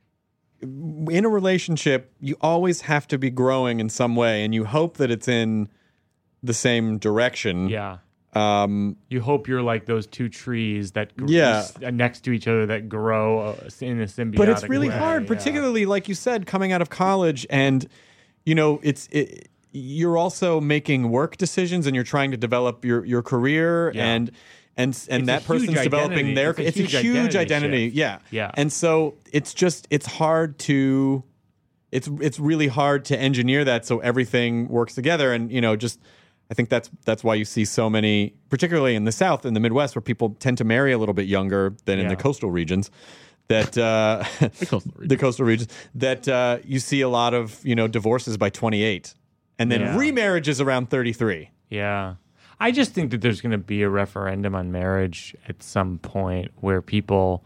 in a relationship, you always have to be growing in some way, and you hope that it's in the same direction. Yeah. Um, You hope you're like those two trees that gr- Yeah. s- uh, next to each other that grow uh, in a symbiotic but it's really way. hard, Yeah. particularly like you said, coming out of college, and you know, it's it, you're also making work decisions, and you're trying to develop your your career, Yeah. and and and It's that a person's huge developing identity- their. it's a It's a huge huge identity identity, shift. yeah, Yeah. And so it's just it's hard to. It's it's really hard to engineer that so everything works together, and you know, just I think that's that's why you see so many, particularly in the South and the Midwest, where people tend to marry a little bit younger than in Yeah. the coastal regions. That uh, The coastal region. the coastal regions that uh, you see a lot of you know divorces by twenty-eight, and then Yeah. remarriages around thirty-three. Yeah. I just think that there's going to be a referendum on marriage at some point where people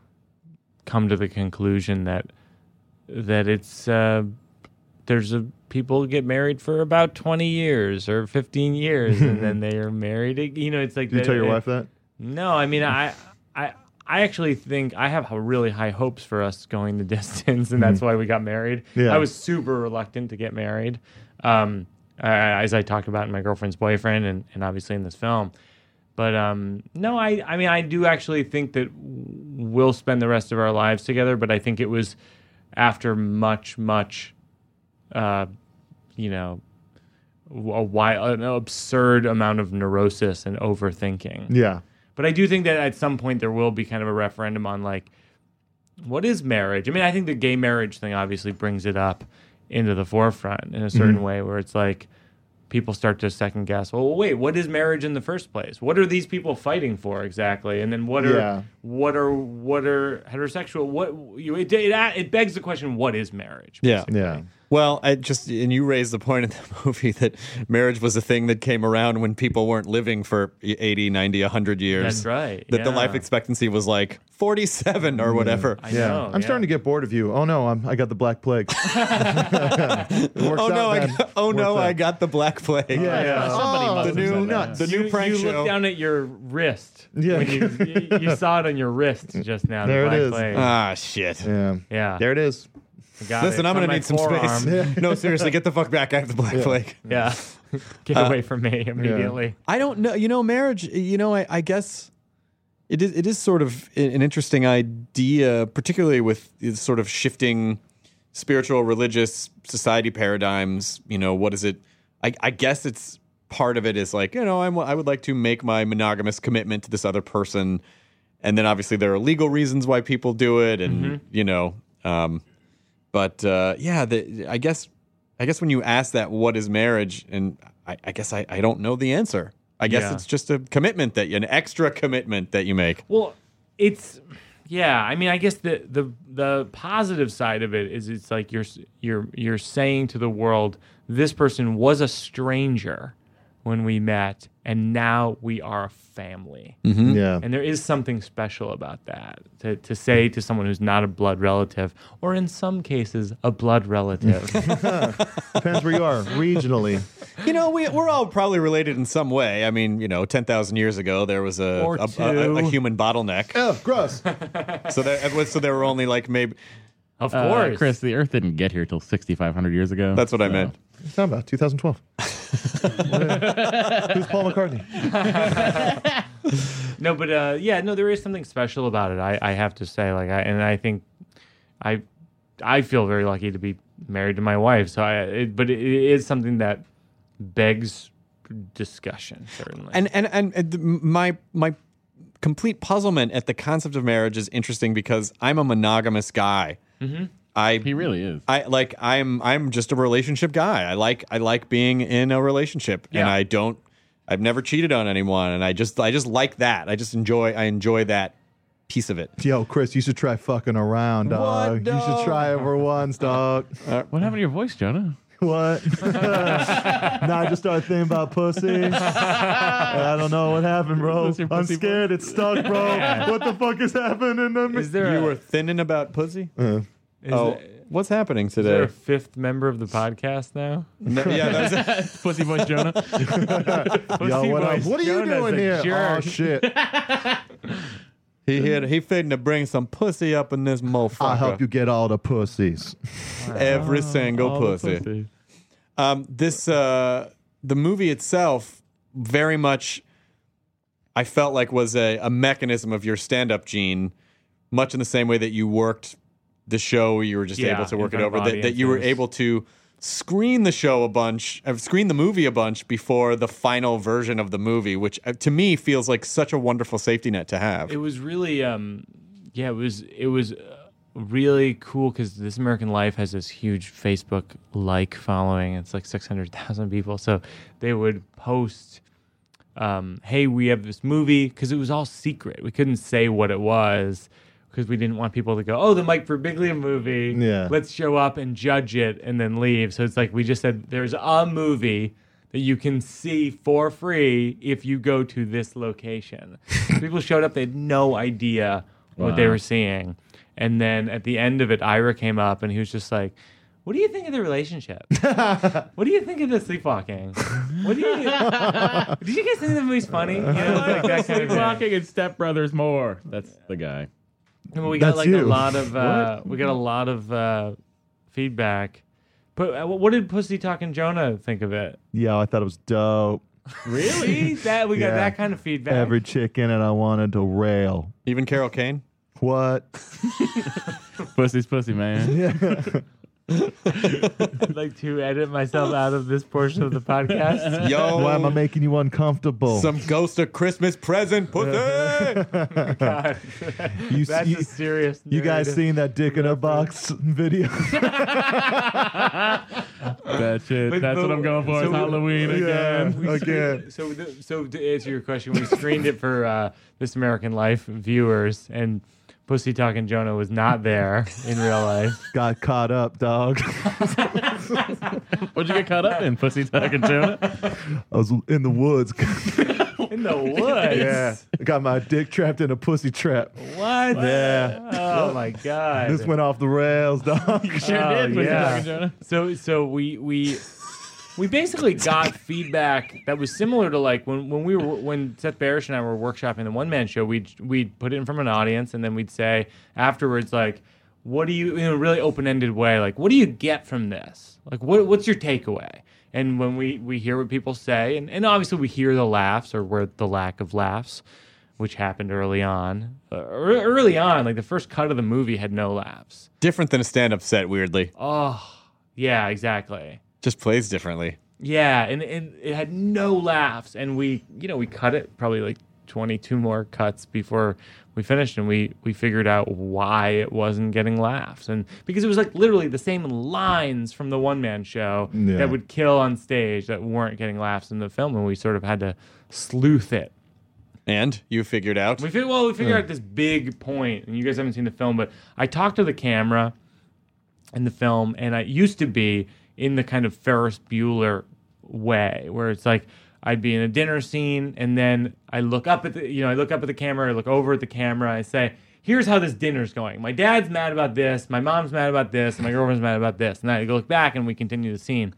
come to the conclusion that that it's uh, there's a people get married for about twenty years or fifteen years and then they are married. ag- You know, it's like Did you that- tell your it- wife that? No, I mean, I, I, I actually think I have really high hopes for us going the distance, and that's why we got married. Yeah. I was super reluctant to get married, um, uh, as I talked about in My Girlfriend's Boyfriend, and, and obviously in this film. But um, no, I, I mean, I do actually think that we'll spend the rest of our lives together. But I think it was after much, much, uh, you know, a why an absurd amount of neurosis and overthinking. Yeah. But I do think that at some point there will be kind of a referendum on like, what is marriage? I mean, I think the gay marriage thing obviously brings it up into the forefront in a certain way where it's like people start to second guess, well, wait, what is marriage in the first place? What are these people fighting for exactly? And then what are Yeah. what are what are heterosexual? What you it, it, it begs the question, what is marriage? Yeah. Yeah. Well, I just and you raised the point in the movie that marriage was a thing that came around when people weren't living for eighty, ninety, one hundred years. That's right. That the yeah. life expectancy was like forty-seven or whatever. I Yeah, know. I'm yeah. starting to get bored of you. Oh no, I'm, I got the Black Plague. Oh no, I got, oh no, I got the Black Plague. Yeah, yeah. Somebody Oh, must the have new said that. nut, the you, new prank you show. look down at your wrist. Yeah. when you, you, you saw it on your wrist just now. the There it Black is. Plague. Ah, shit. Yeah. yeah. There it is. I got Listen, it. I'm It's gonna on need some my forearm. space. No, seriously, get the fuck back. I have the Black Plague. Yeah. Get away from me immediately. I don't know. You know, marriage. You know, I, I guess it is. It is sort of an interesting idea, particularly with these sort of shifting spiritual, religious, society paradigms. You know, what is it? I, I guess it's part of it is like, you know, I'm, I would like to make my monogamous commitment to this other person, and then obviously there are legal reasons why people do it, and Mm-hmm. you know, um, but uh, yeah, the, I guess. I guess when you ask that, what is marriage? And I, I guess I, I don't know the answer. I guess Yeah. it's just a commitment that you, an extra commitment that you make. Well, it's yeah. I mean, I guess the the the positive side of it is it's like you're you're you're saying to the world, this person was a stranger when we met, and now we are a family. Yeah. And there is something special about that to to say to someone who's not a blood relative, or in some cases, a blood relative. Depends where you are regionally. You know, we, we're all probably related in some way. I mean, you know, ten thousand years ago, there was a, Or a, a, a, two. a human bottleneck. Oh, gross. So there, so there were only like maybe, Of Uh, course, Chris, the Earth didn't get here till sixty-five hundred years ago. that's what I so- meant. What are you talking about? twenty twelve. Who's Paul McCartney? No, but uh, yeah, no, there is something special about it. I, I have to say, like, I, and I think I I feel very lucky to be married to my wife. So, I, it, but it is something that begs discussion, certainly. And and and, and the- my my complete puzzlement at the concept of marriage is interesting because I'm a monogamous guy. Mm-hmm. I He really is. I like I'm I'm just a relationship guy. I like I like being in a relationship, and Yeah. I don't. I've never cheated on anyone, and I just I just like that. I just enjoy I enjoy that piece of it. Yo, Chris, you should try fucking around, dog. You No. should try it for once, dog. What happened to your voice, Jonah? What? Now I just started thinking about pussy. And I don't know what happened, bro. What's your I'm pussy scared. It's stuck, bro. What the fuck is happening to me? is there You a, were thinning about pussy. Uh, is oh, there, what's happening is there a today? fifth member of the podcast now? No, yeah, that's Pussy voice, Jonah. yo, what, up? voice What are you Jonah's doing a here? jerk. Oh shit! he here. He fitting to bring some pussy up in this motherfucker. I'll help you get all the pussies. Every single All the pussy. pussy. Um, this uh, the movie itself very much I felt like was a, a mechanism of your stand-up gene, much in the same way that you worked the show, you were just Yeah, able to in work it front of over. That, that you were audiences. able to screen the show a bunch, uh, screen the movie a bunch before the final version of the movie, which uh, to me feels like such a wonderful safety net to have. It was really, um, yeah, it was it was uh, really cool because This American Life has this huge Facebook like following. It's like six hundred thousand people. So they would post, um, "Hey, we have this movie," because it was all secret. We couldn't say what it was because we didn't want people to go, "Oh, the Mike Birbiglia movie. Yeah. Let's show up and judge it and then leave." So it's like we just said, "There's a movie that you can see for free if you go to this location." People showed up; they had no idea what they Wow. were seeing. And then at the end of it, Ira came up and he was just like, "What do you think of the relationship? What do you think of the sleepwalking? What do you? Did you guys think the movie's funny? You know, it's like that kind of thing." Sleepwalking and Step Brothers more. That's the guy. And we got That's like a you. lot of uh, we got a lot of uh, feedback. But uh, what did Pussy Talking Jonah think of it? Yeah, I thought it was dope. Really? That we got Yeah. that kind of feedback. Every chick in it, I wanted to rail. Even Carol Kane. What? Pussy's pussy, man. I'd like to edit myself out of this portion of the podcast. Yo, Why am I making you uncomfortable? some ghost of Christmas present pussy. God, you, that's you, a serious. you guys narrative. seen that dick in a box video? That shit. But- That's but- what I'm going for. so It's we- Halloween again. Yeah, again. So, th- so to answer your question, we screened it for uh, This American Life viewers, and Pussy Talking Jonah was not there in real life. Got caught up, dog. What'd you get caught up in, Pussy Talking Jonah? I was in the woods. In the woods? Yeah. I got my dick trapped in a pussy trap. What? Yeah. Oh my god. This went off the rails, dog. You sure Oh, did, Pussy yeah. Talking Jonah. So so we we we basically got feedback that was similar to like when, when we were when Seth Barish and I were workshopping the one man show. We'd we'd put it in from an audience, and then we'd say afterwards, like, what do you in a really open ended way, like, what do you get from this? Like, what what's your takeaway? And when we, we hear what people say, and, and obviously we hear the laughs or where the lack of laughs, which happened early on. Uh, early on, like the first cut of the movie had no laughs. Different than a stand-up set, weirdly. Oh, yeah, exactly. Just plays differently. Yeah, and, and it had no laughs. And we, you know, we cut it probably like twenty-two more cuts before we finished, and we, we figured out why it wasn't getting laughs. And because it was like literally the same lines from the one-man show Yeah. that would kill on stage that weren't getting laughs in the film, and we sort of had to sleuth it. And you figured out. We figured, well, we figured out this big point, and you guys haven't seen the film, but I talked to the camera in the film, and I used to be in the kind of Ferris Bueller way, where it's like I'd be in a dinner scene, and then I look up at the, you know, I look up at the camera, I look over at the camera, I say, here's how this dinner's going. My dad's mad about this, my mom's mad about this, and my girlfriend's mad about this. And then I look back, and we continue the scene.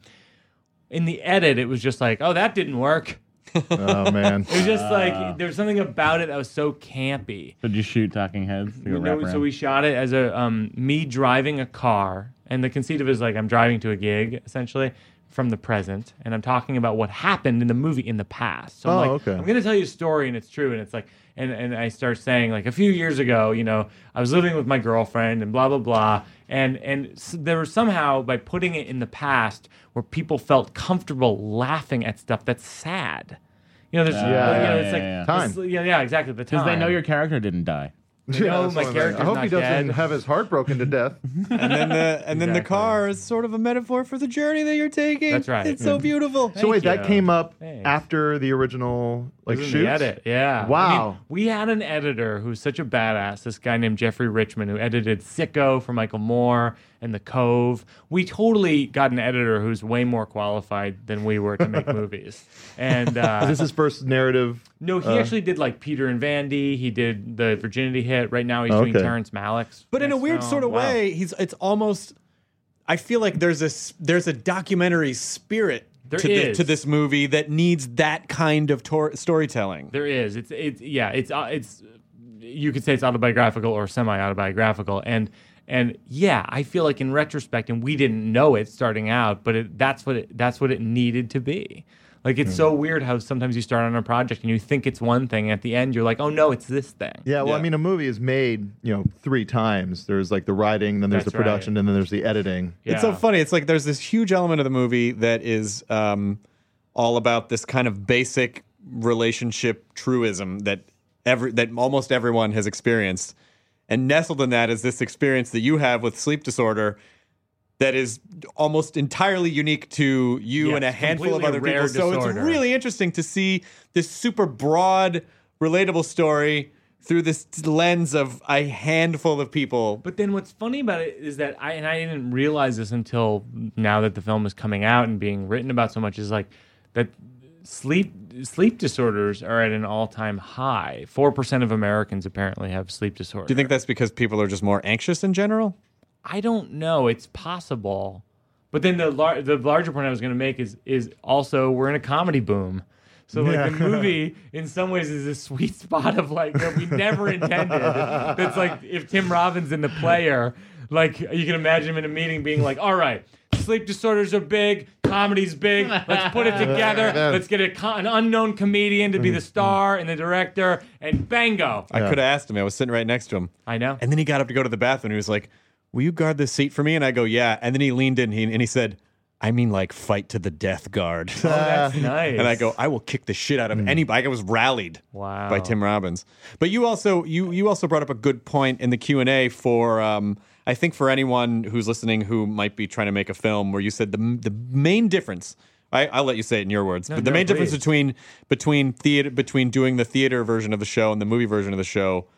In the edit, it was just like, oh, that didn't work. Oh, man. It was just like, there was something about it that was so campy. Did you shoot Talking Heads? To go You know, wrap so around? we shot it as a um, me driving a car, and the conceit of it is like I'm driving to a gig, essentially, from the present, and I'm talking about what happened in the movie in the past. So I'm Oh, like, okay. I'm going to tell you a story, and it's true, and it's like, and, and I start saying, like, a few years ago, you know, I was living with my girlfriend, and blah, blah, blah, and, and s- there was somehow, by putting it in the past, where people felt comfortable laughing at stuff that's sad. You know, there's, Yeah, you know, yeah, it's yeah, like, yeah. Time. it's- yeah, yeah, exactly, the time. Because they know your character didn't die. They know that's my what I mean. character's I hope not he doesn't dead. have his heart broken to death. And then the and then the Exactly. car is sort of a metaphor for the journey that you're taking. That's right. It's so beautiful. So wait, that you. came up Thanks. after the original like It was in shoot? the edit, yeah. I Wow. mean, we had an editor who's such a badass, this guy named Jeffrey Richmond, who edited Sicko for Michael Moore and The Cove. We totally got an editor who's way more qualified than we were to make movies. And uh, Is this his first narrative? no, he uh, actually did like Peter and Vandy. He did the Virginity Hit. Right now he's Oh, doing okay. Terrence Malick's. But in a next weird film. sort of Wow. way, he's it's almost. I feel like there's a s- there's a documentary spirit There to, the, is. to this movie that needs that kind of tor- storytelling. There is. It's it's yeah. It's uh, it's you could say it's autobiographical or semi-autobiographical, and and yeah, I feel like in retrospect, and we didn't know it starting out, but it, that's what it, that's what it needed to be. Like it's so weird how sometimes you start on a project and you think it's one thing, and at the end you're like, oh no, it's this thing. Yeah, well, Yeah. I mean, a movie is made, you know, three times. There's like the writing, then there's That's the production, right. and then there's the editing. It's so Yeah. funny. It's like there's this huge element of the movie that is um, all about this kind of basic relationship truism that every that almost everyone has experienced, and nestled in that is this experience that you have with sleep disorder that is almost entirely unique to you Yes, and a handful of completely other a rare people. So disorder. it's really interesting to see this super broad, relatable story through this lens of a handful of people. But then what's funny about it is that I and I didn't realize this until now that the film is coming out and being written about so much is like that sleep sleep disorders are at an all-time high. four percent of Americans apparently have sleep disorder. Do you think that's because people are just more anxious in general? I don't know. It's possible. But then the lar- the larger point I was going to make is is also we're in a comedy boom. So like Yeah. the movie in some ways is a sweet spot of like that we never intended. It's like if Tim Robbins in The Player, like you can imagine him in a meeting being like, all right, sleep disorders are big, comedy's big, let's put it together, let's get a con- an unknown comedian to be the star and the director, and bango. I could have asked him. I was sitting right next to him. I know. And then he got up to go to the bathroom. He was like, will you guard this seat for me? And I go, yeah. And then he leaned in and he, and he said, I mean like fight to the death guard. Oh, that's nice. And I go, I will kick the shit out of anybody. I was rallied Wow. by Tim Robbins. But you also you you also brought up a good point in the Q and A for um, I think for anyone who's listening who might be trying to make a film, where you said the the main difference. I, I'll let you say it in your words. No, but the no, main difference please. between between theater between doing the theater version of the show and the movie version of the show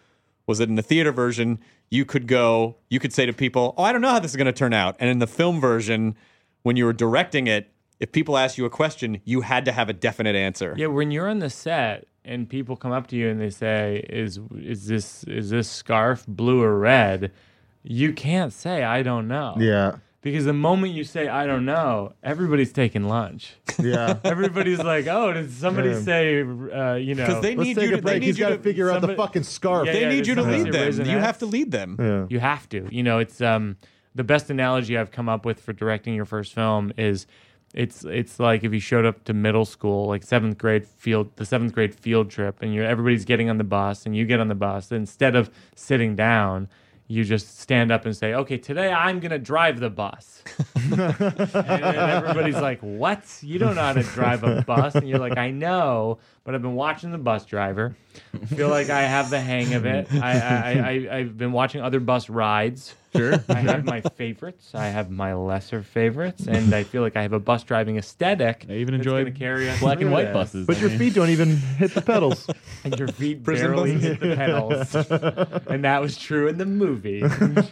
was that in the theater version, you could go, you could say to people, oh, I don't know how this is going to turn out. And in the film version, when you were directing it, if people asked you a question, you had to have a definite answer. Yeah, when you're on the set and people come up to you and they say, "Is is this is this scarf blue or red?" You can't say, "I don't know." Yeah. Because the moment you say, "I don't know," everybody's taking lunch. Yeah. Everybody's like, "Oh, did somebody Yeah. say, uh, you know?" Because they Let's need take you a to, break. they need He's you got to to figure out the somebody- fucking scarf. Yeah, They yeah, need you to somebody lead say them. raisinets. You have to lead them. Yeah. You have to. You know, it's um the best analogy I've come up with for directing your first film is it's it's like if you showed up to middle school, like seventh grade field, the seventh grade field trip, and you're everybody's getting on the bus, and you get on the bus. Instead of sitting down, you just stand up and say, "Okay, today I'm gonna drive the bus." And then everybody's like, "What? You don't know how to drive a bus?" And you're like, "I know, but I've been watching the bus driver. I feel like I have the hang of it. I, I, I I've been watching other bus rides. Sure. I have my favorites. I have my lesser favorites, and I feel like I have a bus driving aesthetic. I even that's enjoy gonna carry us black and through white this. buses. But I your mean. feet don't even hit the pedals. And your feet Prison barely buses. hit the pedals. And that was true in the movie.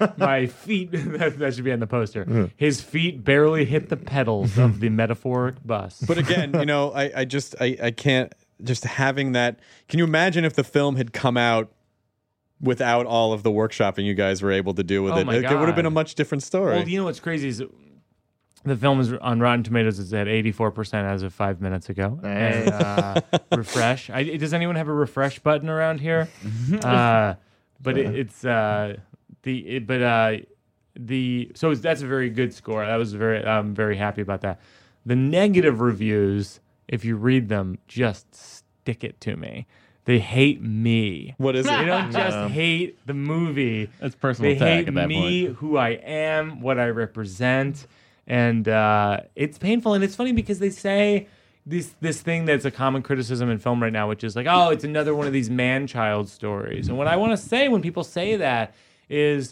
My feet, that, that should be on the poster. His feet barely hit the pedals of the metaphoric bus. But again, you know, I, I just, I, I can't, just having that. Can you imagine if the film had come out without all of the workshopping you guys were able to do with Oh it? my It, it would have been a God. much different story. Well, you know what's crazy is the film is on Rotten Tomatoes is at eighty-four percent as of five minutes ago. And, uh, refresh. I, does anyone have a refresh button around here? uh, but it, it's uh, the it, but uh, the so that's a very good score. That was very I'm very happy about that. The negative reviews, if you read them, just stick it to me. They hate me. What is it? They don't just hate the movie. That's personal They attack hate at that me, point. who I am, what I represent, and uh, it's painful. And it's funny because they say this this thing that's a common criticism in film right now, which is like, oh, it's another one of these man-child stories. And what I want to say when people say that is,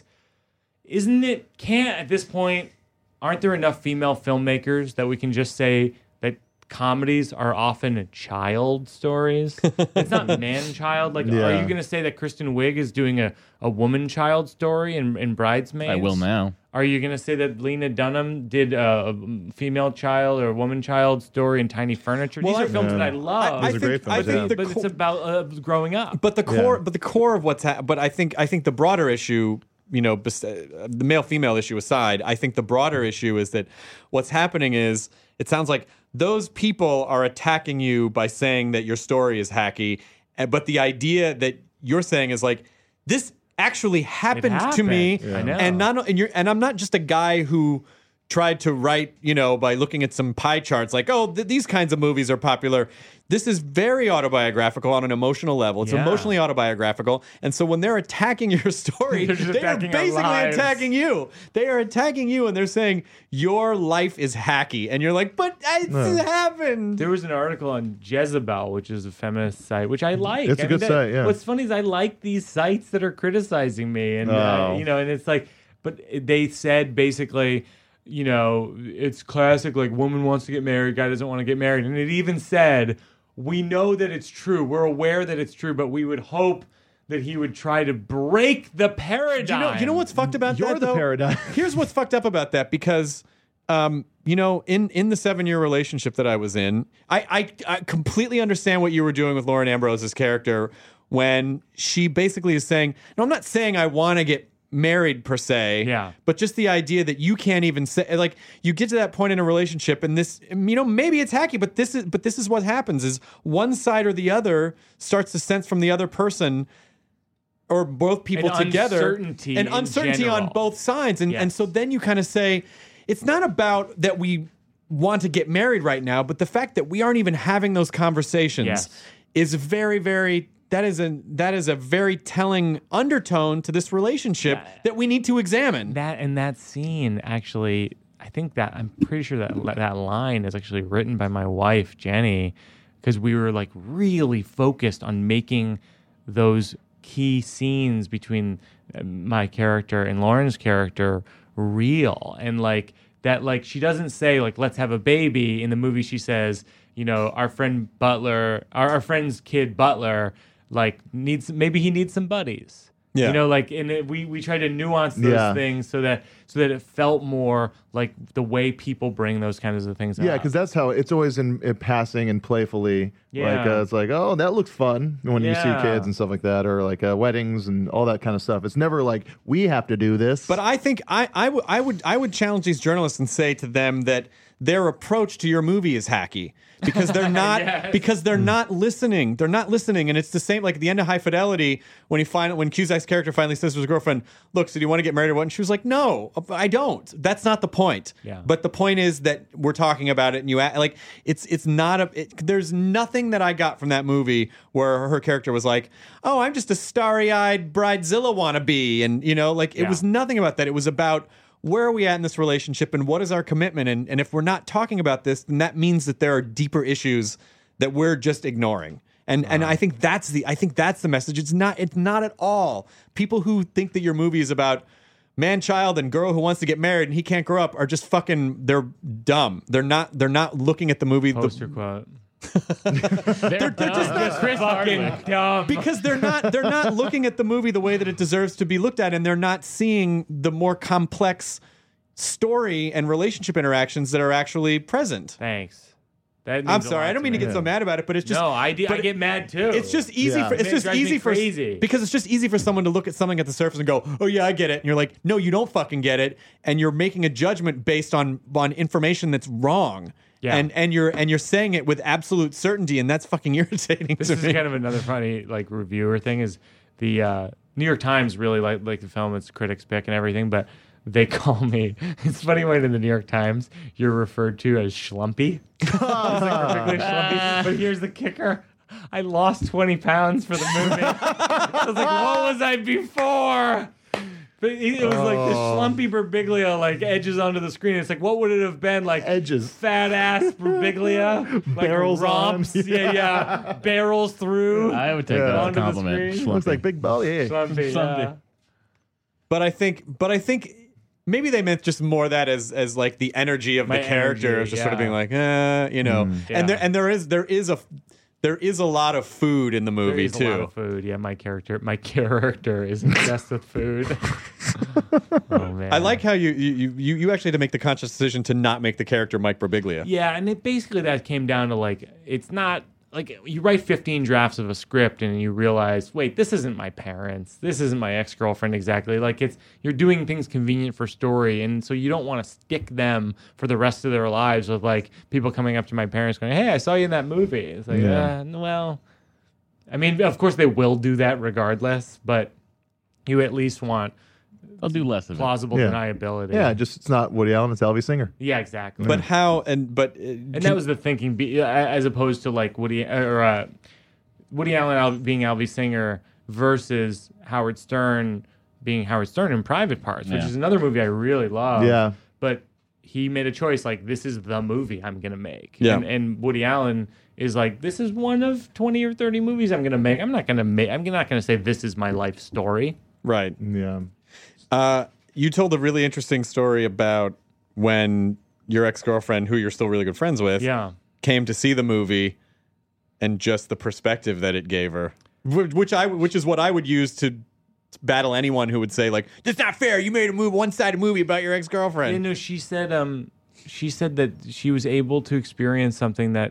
isn't it? Can't at this point, aren't there enough female filmmakers that we can just say that comedies are often child stories? It's not man-child. Like, Yeah. are you going to say that Kristen Wiig is doing a, a woman-child story in, in Bridesmaids? I will now. Are you going to say that Lena Dunham did a, a female child or a woman-child story in Tiny Furniture? Well, These are I- films Yeah. that I love. I Those are great think, I films, think yeah. the but co- it's about uh, growing up. But the core, Yeah. but the core of what's ha- but I think I think the broader issue, you know, bes- uh, the male female issue aside, I think the broader issue is that what's happening is it sounds like those people are attacking you by saying that your story is hacky, uh, but the idea that you're saying is like this actually happened, to me, happened. I know. and not and you're and I'm not just a guy who tried to write, you know, by looking at some pie charts like, oh, th- these kinds of movies are popular. This is very autobiographical on an emotional level. It's Yeah. emotionally autobiographical. And so when they're attacking your story, They're just they are attacking our basically lives. attacking you. They are attacking you and they're saying your life is hacky. And you're like, but it happened. There was an article on Jezebel, which is a feminist site, which I like. It's a I good mean, that- site, yeah. What's funny is I like these sites that are criticizing me, and uh, Oh. you know, and it's like, but they said basically, you know, it's classic. Like, woman wants to get married, guy doesn't want to get married, and it even said, we know that it's true, we're aware that it's true, but we would hope that he would try to break the paradigm. Do you know, you know what's fucked about You're that, the though? paradigm. Here's what's fucked up about that, because, um, you know, in, in the seven-year relationship that I was in, I, I, I completely understand what you were doing with Lauren Ambrose's character when she basically is saying, no, I'm not saying I want to get married per se, Yeah. but just the idea that you can't even say, like, you get to that point in a relationship and this, you know, maybe it's hacky, but this is, but this is what happens is one side or the other starts to sense from the other person or both people And together uncertainty and in uncertainty on general. both sides. And, and Yes. so then you kind of say, it's not about that we want to get married right now, but the fact that we aren't even having those conversations Yes. is very, very, that is a, that is a very telling undertone to this relationship Yeah. that we need to examine. That and that scene actually, I think that I'm pretty sure that that line is actually written by my wife Jenny, because we were like really focused on making those key scenes between uh, my character and Lauren's character real, and like that, like she doesn't say like let's have a baby in the movie. She says, you know, our friend Butler, our, our friend's kid Butler, like needs maybe he needs some buddies. Yeah. You know, like, and it, we we tried to nuance those Yeah. things so that so that it felt more like the way people bring those kinds of things. Yeah, up. because that's how it's always in, in passing and playfully. Like Yeah. uh, it's like, oh, that looks fun when you see Yeah. kids and stuff like that, or like uh, weddings and all that kind of stuff. It's never like we have to do this. But I think I, I, w- I would I would challenge these journalists and say to them that their approach to your movie is hacky because they're not Yes. because they're not listening. They're not listening, and it's the same like at the end of High Fidelity when he find when Cusack's character finally says to his girlfriend, "Look, so do you want to get married or what?" And she was like, "No, I don't. That's not the point." Yeah. But the point is that we're talking about it, and you act, like it's it's not a. It, there's nothing that I got from that movie where her character was like, "Oh, I'm just a starry-eyed bridezilla wannabe," and you know, like it Yeah. was nothing about that. It was about where are we at in this relationship and what is our commitment? And, and if we're not talking about this, then that means that there are deeper issues that we're just ignoring. And and I think that's the I think that's the message. It's not it's not at all. People who think that your movie is about man child and girl who wants to get married and he can't grow up are just fucking they're dumb. They're not they're not looking at the movie the- Poster quote. They're, they're just not Chris Fucking Hardwick. dumb. because they're not they're not looking at the movie the way that it deserves to be looked at, and they're not seeing the more complex story and relationship interactions that are actually present. Thanks. That I'm means a sorry, lot I don't mean to me. get so mad about it, but it's just no, I, do, I but get mad too. It's just easy Yeah. for it's It just drives me easy for crazy. because it's just easy for someone to look at something at the surface and go, "Oh yeah, I get it." And you're like, "No, you don't fucking get it." And you're making a judgment based on on information that's wrong. Yeah. And and you're and you're saying it with absolute certainty, and that's fucking irritating This to is me. kind of another funny like reviewer thing is the uh, New York Times really like like the film, its critics pick and everything, but they call me. It's funny when in the New York Times you're referred to as Schlumpy. It's like perfectly Schlumpy. But here's the kicker: I lost twenty pounds for the movie. I was like, what was I before? But it it was like the Schlumpy Birbiglia like edges onto the screen. It's like, what would it have been like? Edges. Fat ass Birbiglia, like Barrels on. romps, yeah, yeah, barrels through. I would take Yeah. that as a Onto the compliment. screen. looks Schlumpy. like big belly. Schlumpy, Schlumpy. yeah. But I think, but I think maybe they meant just more that as as like the energy of My the character, energy, is just sort of yeah. being like, eh, you know. Yeah. And there and there is there is a there is a lot of food in the There movie is too. a lot of food. Yeah, my character, my character is obsessed with food. Oh man, I like how you, you you you actually had to make the conscious decision to not make the character Mike Birbiglia. Yeah, and it basically that came down to like it's not like you write fifteen drafts of a script and you realize, wait, this isn't my parents. This isn't my ex-girlfriend exactly. Like it's you're doing things convenient for story, and so you don't want to stick them for the rest of their lives with like people coming up to my parents going, "Hey, I saw you in that movie." It's like, Yeah. uh, well, I mean, of course they will do that regardless, but you at least want I'll do less of it. plausible Yeah. deniability. Yeah, just it's not Woody Allen, it's Elvie Singer. yeah, exactly. But how and but uh, And that was the thinking, be, uh, as opposed to like Woody or uh, Woody Allen Al- being Alvy Singer versus Howard Stern being Howard Stern in Private Parts, which Yeah. is another movie I really love. Yeah. But he made a choice like this is the movie I'm gonna make. Yeah. And, and Woody Allen is like this is one of twenty or thirty movies I'm gonna make. I'm not gonna make. I'm not gonna say this is my life story. right. Yeah. Uh, you told a really interesting story about when your ex-girlfriend, who you're still really good friends with, Yeah. came to see the movie, and just the perspective that it gave her, Wh- which I which is what I would use to battle anyone who would say like, "That's not fair. You made a movie, one-sided movie about your ex-girlfriend." You know, she said um she said that she was able to experience something that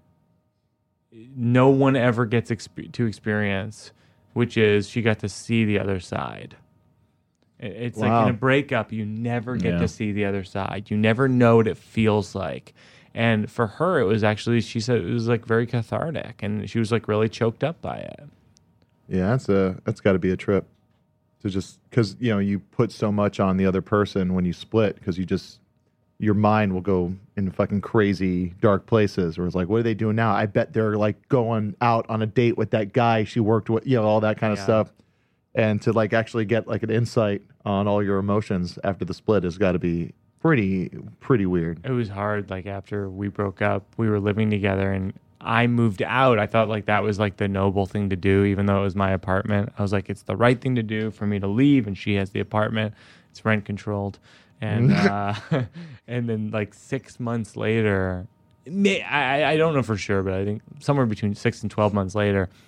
no one ever gets exp- to experience, which is she got to see the other side. It- It's like Wow. in a breakup, you never get Yeah. to see the other side. You never know what it feels like. And for her, it was actually, she said it was like very cathartic, and she was like really choked up by it. Yeah, that's a that's got to be a trip to just because you know you put so much on the other person when you split because you just your mind will go in fucking crazy dark places where it's like, what are they doing now? I bet they're like going out on a date with that guy she worked with, you know, all that kind of Yeah. stuff. And to like actually get like an insight on all your emotions after the split has got to be pretty pretty weird. It was hard. Like after we broke up, we were living together, and I moved out. I thought like that was like the noble thing to do, even though it was my apartment. I was like, it's the right thing to do for me to leave, and she has the apartment. It's rent controlled, and uh, and then like six months later, may, I I don't know for sure, but I think somewhere between six and twelve months later,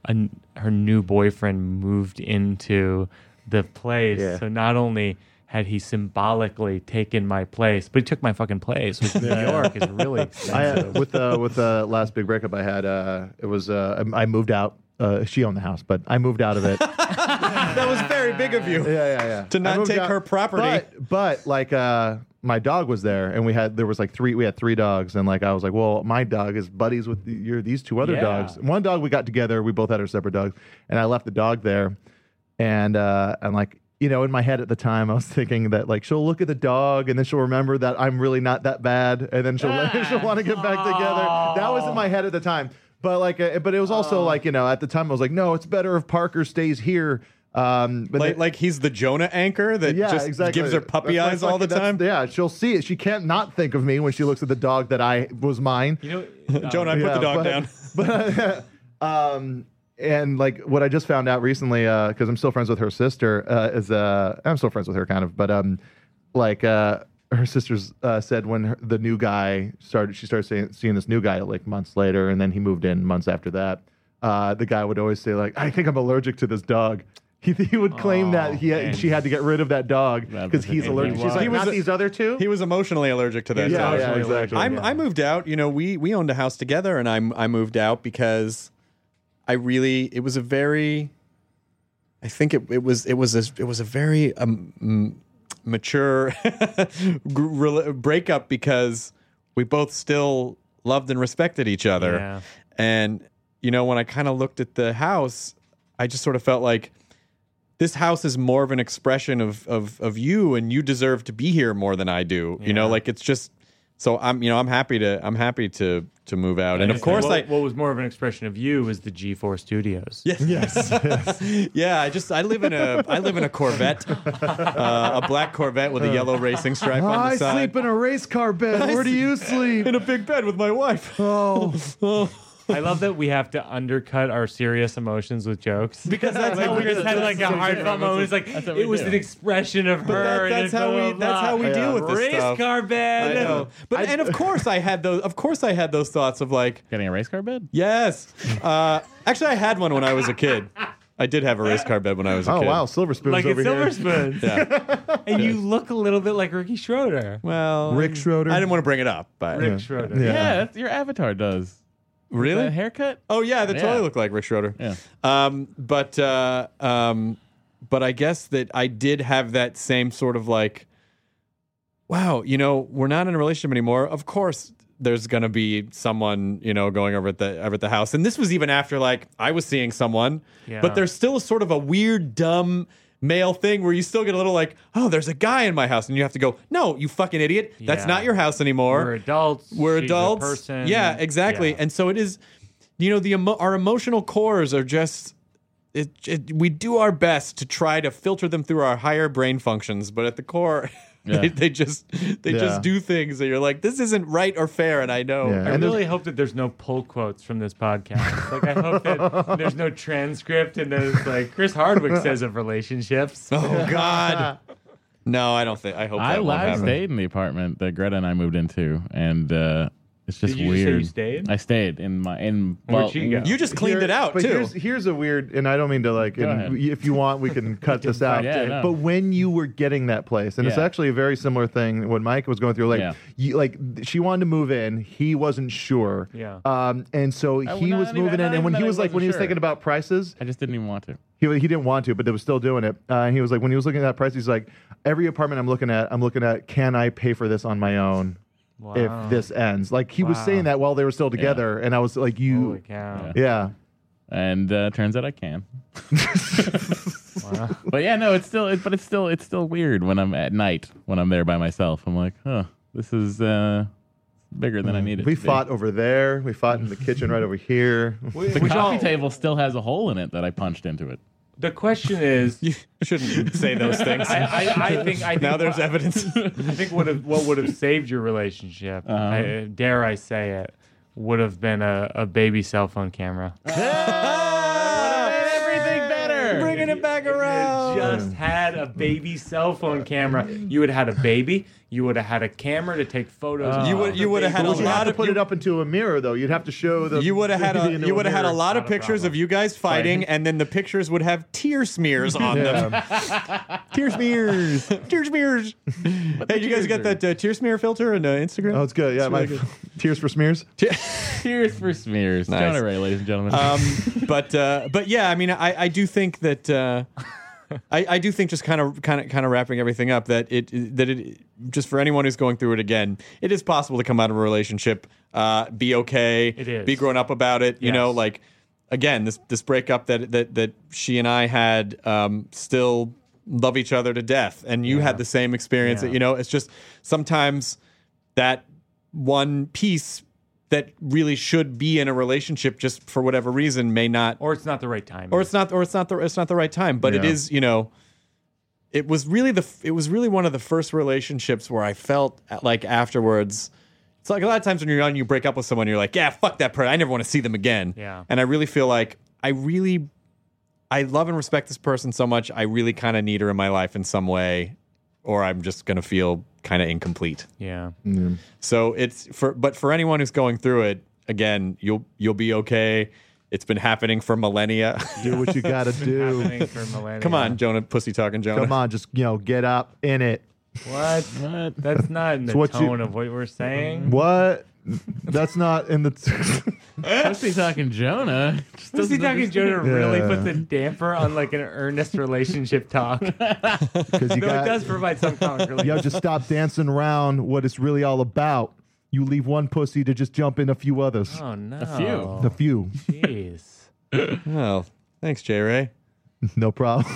a, her new boyfriend moved into the place. Yeah. So not only had he symbolically taken my place, but he took my fucking place, which New York is really expensive. I, uh, with the with the last big breakup I had, uh, it was uh, I moved out. Uh, she owned the house, but I moved out of it. That was very big of you. Yeah, yeah, yeah. To not I moved take out- her property. But, but like, uh, my dog was there, and we had there was like three. We had three dogs, and like I was like, well, my dog is buddies with the, your these two other Yeah. dogs. One dog we got together. We both had our separate dogs, and I left the dog there, and uh, and like. You know, in my head at the time, I was thinking that like she'll look at the dog and then she'll remember that I'm really not that bad, and then she'll she'll want to get back together. That was in my head at the time. But like, uh, but it was also like, you know, at the time I was like, no, it's better if Parker stays here. Um, but Like, then- like he's the Jonah anchor that yeah, just exactly. gives her puppy That's- eyes that's all the like- that's- time. Yeah, she'll see it. She can't not think of me when she looks at the dog that I was mine. You know, Jonah, I put Yeah, the dog but- down. But um, and like what I just found out recently, because I'm still friends with her sister, uh, is uh, I'm still friends with her kind of, but um, like uh, her sisters uh, said when her, the new guy started, she started seeing, seeing this new guy like months later, and then he moved in months after that. Uh, the guy would always say like, I think I'm allergic to this dog. He, he would claim that he had, man. she had to get rid of that dog That because was he's the- allergic. he She's was. like, He was not a- these other two. He was emotionally allergic to that Yeah, dog. yeah, exactly. I'm, Yeah. I moved out. You know, we we owned a house together, and I I moved out because I really it was a very, I think it, it was it was a, it was a very um, m- mature gr- breakup because we both still loved and respected each other, Yeah. and you know when I kind of looked at the house, I just sort of felt like this house is more of an expression of of of you, and you deserve to be here more than I do. You know, Yeah. like it's just. So I'm, you know, I'm happy to, I'm happy to, to move out, and of course, what, I, what was more of an expression of you was the G four Studios. yes, yes, yeah. I just, I live in a, I live in a Corvette, uh, a black Corvette with a yellow racing stripe on the I side. sleep in a race car bed. Where do you sleep? in a big bed with my wife. Oh, I love that we have to undercut our serious emotions with jokes. Because that's like how we we just had like a heartfelt moment. It's like That's what we it was do. an expression of her. that- and that's it's how blah, we- blah, that's blah. how we deal with this race stuff. car bed. I know, but and of course I had those. Of course I had those thoughts of like, Getting a race car bed? yes. Uh, actually, I had one when I was a kid. I did have a race car bed when I was a oh kid. wow, Silver Spoon's Like over it's Silver here. Spoons. Yeah. And you look a little bit like Ricky Schroeder. Well, Rick Schroeder. I didn't want to bring it up, but Rick Schroeder. Yeah. Yeah, that's, your avatar does. really, That haircut? oh yeah, they Yeah. totally look like Rick Schroeder. Yeah. Um, but uh, um, but I guess that I did have that same sort of like, wow, you know, we're not in a relationship anymore. Of course, there's gonna be someone, you know, going over at the over at the house, and this was even after like I was seeing someone, Yeah. but there's still sort of a weird, dumb male thing where you still get a little like, oh, there's a guy in my house, and you have to go, no, you fucking idiot, that's Yeah. not your house anymore. We're adults. We're She's a adults. person. Yeah, exactly. Yeah. And so it is, you know, the emo- our emotional cores are just, it, it, we do our best to try to filter them through our higher brain functions, but at the core, Yeah. they, they just they Yeah. just do things that you're like, this isn't right or fair, and I know. Yeah. I And there's- really hope that there's no pull quotes from this podcast. Like, I hope that there's no transcript and there's like Chris Hardwick says of relationships. Oh God. No, I don't think. I hope I, that won't I happen. stayed in the apartment that Greta and I moved into, and uh, it's just Did you just say weird. you stayed? I stayed in my in. Where'd well, she go? You just cleaned Here- it out but too. Here's, here's a weird, and I don't mean to like. Go and ahead. if you want, we can cut this out. Yeah, no. But when you were getting that place, and it's Yeah. actually a very similar thing when Mike was going through. Like, Yeah. you, like she wanted to move in, he wasn't sure. Yeah. Um, and so I- he not was even- moving not in, and when even he that I was like, when he was wasn't thinking sure. about prices, I just didn't even want to. he he didn't want to, but they was still doing it. Uh, and he was like, when he was looking at that price, he's like, every apartment I'm looking at, I'm looking at, can I pay for this on my own? Wow. If this ends, like he was Wow. saying that while they were still together, and I was like, you, Holy cow. yeah. And uh, turns out I can. But yeah, no, it's still. It, but it's still. It's still weird when I'm at night when I'm there by myself. I'm like, huh, this is uh, bigger than I need it. We to be. fought over there. We fought in the kitchen right over here. The coffee table still has a hole in it that I punched into it. The question is, You shouldn't say those things. I, I, I think I think now there's evidence. I think what have, what would have saved your relationship, Uh-huh. I, dare I say it, would have been a, a baby cell phone camera. Everything better. Bringing it back around. just had a baby cell phone camera. You would have had a baby. You would have had a camera to take photos. Uh, you would you would have had a But you have lot to of put you, it up into a mirror, though. You'd have to show the. you would have had a baby into you would have had a mirror. lot of Not a pictures problem. of you guys fighting, Fighting. and then the pictures would have tear smears on them. Yeah. Tear smears, tear smears. Hey, you guys got that uh, tear smear filter on uh, Instagram? Oh, it's good. Yeah, It's my really good. tears for smears. Tears for smears. Nice. Jonah Ray, ladies and gentlemen. Um, but uh, but yeah, I mean, I, I do think that uh, I, I do think just kind of kind of kind of wrapping everything up that it that it just for anyone who's going through it again, it is possible to come out of a relationship, uh, be okay, It is. be grown up about it. You Yes. know, like again, this this breakup that that that she and I had um, still love each other to death, and you had the same experience. Yeah. That, you know, it's just sometimes that one piece that really should be in a relationship just for whatever reason may not Or it's not the right time. or it's not or it's not the it's not the right time, but it Yeah. is, you know, it was really the it was really one of the first relationships where I felt like afterwards, it's like a lot of times when you're young, you break up with someone, you're like, yeah, fuck that person, I never want to see them again. Yeah. And I really feel like I really I love and respect this person so much, I really kind of need her in my life in some way, or I'm just gonna feel kind of incomplete. Yeah. So it's for, but for anyone who's going through it, again, you'll you'll be okay. It's been happening for millennia. Do what you gotta do. Happening for millennia. Come on, Jonah, pussy talking Jonah. Come on, just you know, get up in it. What? What? That's not in the So what you- tone of what we're saying. What? That's not in the. Pussy talking Jonah. Just Pussy doesn't talking Jonah really Yeah. puts a damper on like an earnest relationship talk. Because you Though it got. does provide some comic relief. Yo, just stop dancing around what it's really all about. You leave one pussy to just jump in a few others. Oh no. A few. A few. Jeez. Oh, thanks, J Ray. No problem.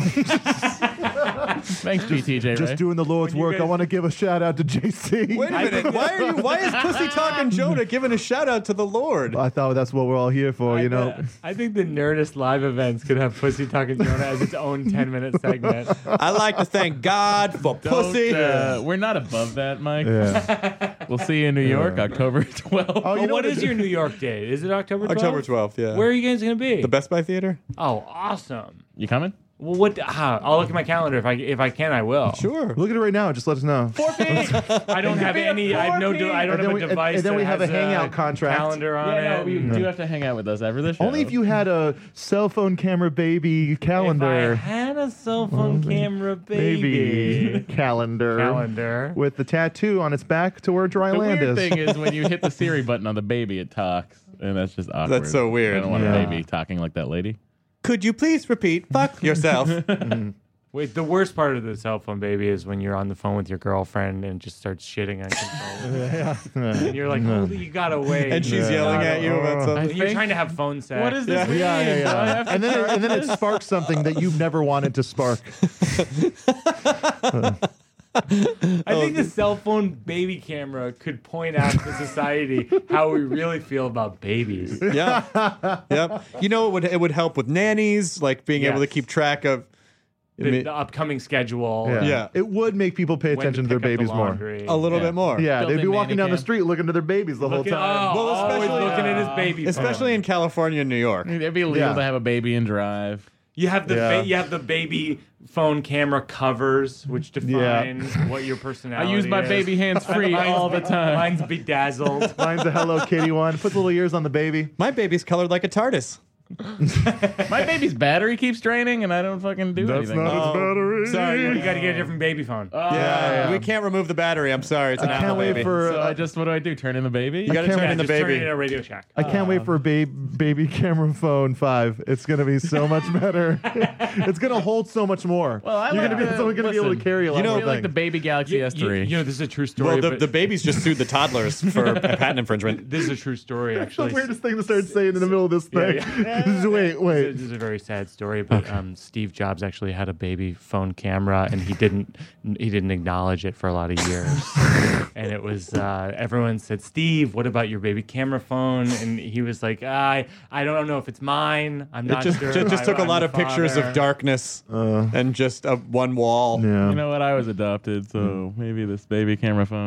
Thanks, G T J. Just Ray. doing the Lord's When you work. I guys- want to give a shout out to J C. Wait a minute. Why are you? Why is pussy talking Jonah giving a shout out to the Lord? I thought that's what we're all here for, you know. I think the Nerdist live events could have Pussy Talking Jonah as its own ten minute segment. I like to thank God for pussy. Uh, we're not above that, Mike. Yeah. We'll see you in New York, October twelfth. Oh, you Oh, know what what is your New York date? Is it October twelfth? October twelfth. Yeah. Where are you guys going to be? The Best Buy Theater. Oh, awesome. You coming? Well, what? How? I'll look at my calendar. If I if I can, I will. Sure. Look at it right now. Just let us know. I don't have any. I have no. De- I don't And then have we- a and- device. and then we that have a has hangout contract. calendar on Yeah, no, it. we and- do have to hang out with us every the show. Only if you had a cell phone camera baby If I calendar. had a cell phone camera, baby. Baby calendar. Calendar. With the tattoo on its back to where dry The land weird is. thing is when you hit the Siri button on the baby, it talks, and that's just awkward. That's so weird. I don't want Yeah. a baby talking like that lady. Could you please repeat? Fuck yourself. Wait, the worst part of the cell phone baby is when you're on the phone with your girlfriend and it just starts shitting uncontrollably. And you're like, holy, you gotta wait. and she's You yelling gotta at you about wait. something. You're think- trying to have phone sex. What does this Yeah. mean? Yeah, yeah, Do I yeah. have to And then, start and then it this? sparks something that you've never wanted to spark. I think the cell phone baby camera could point out to society how we really feel about babies. Yeah. Yep. You know, it would it would help with nannies, like being able to Yes. keep track of. I The, mean, the upcoming schedule. Yeah. Yeah. It would make people pay when attention to, their pick up the babies more. laundry. a little Yeah. bit more. Yeah, they'd be Built-in walking down the nanny cam. street looking at their babies the whole Looking, time. oh, Well, always especially- looking at his baby phone. Especially in California and New York. It'd be illegal Yeah. to have a baby and drive. You have the Yeah. ba- you have the baby phone camera covers, which define what your I personality use my is. baby hands free Mine's- all the time. Mine's bedazzled. Mine's a Hello Kitty one. Puts little ears on the baby. My baby's colored like a TARDIS. My baby's battery keeps draining, and I don't fucking do anything. its battery. Sorry. You got to get a different baby phone. Oh, Yeah, we can't remove the battery. I'm sorry. It's an I Apple can't wait baby. for. So I just, what do I do? Turn in the baby? You got to can't turn wait in the Just turn it baby. in a Radio Shack. I can't wait for baby baby camera phone five. It's gonna be so much better. It's gonna hold so much more. Well, I You're like gonna be, the- someone gonna be able to listen, carry a lot you know, more I like the things. baby Galaxy You, S you- three. you know, this is a true story. Well, the, but the babies just sued the toddlers for patent infringement. this is a true story, That's the actually. weirdest thing to start saying in the middle of this thing. Yeah, wait, wait. This is a very sad story, but um, Steve Jobs actually had a baby phone camera, and he didn't he didn't acknowledge it for a lot of years. And it was uh, everyone said, "Steve, what about your baby camera phone?" And he was like, "I I don't know if it's mine. I'm It not just, sure." just, just I- took a I'm lot the of pictures father." of darkness and just a one wall. Yeah. You know what? I was adopted, so maybe this baby camera phone.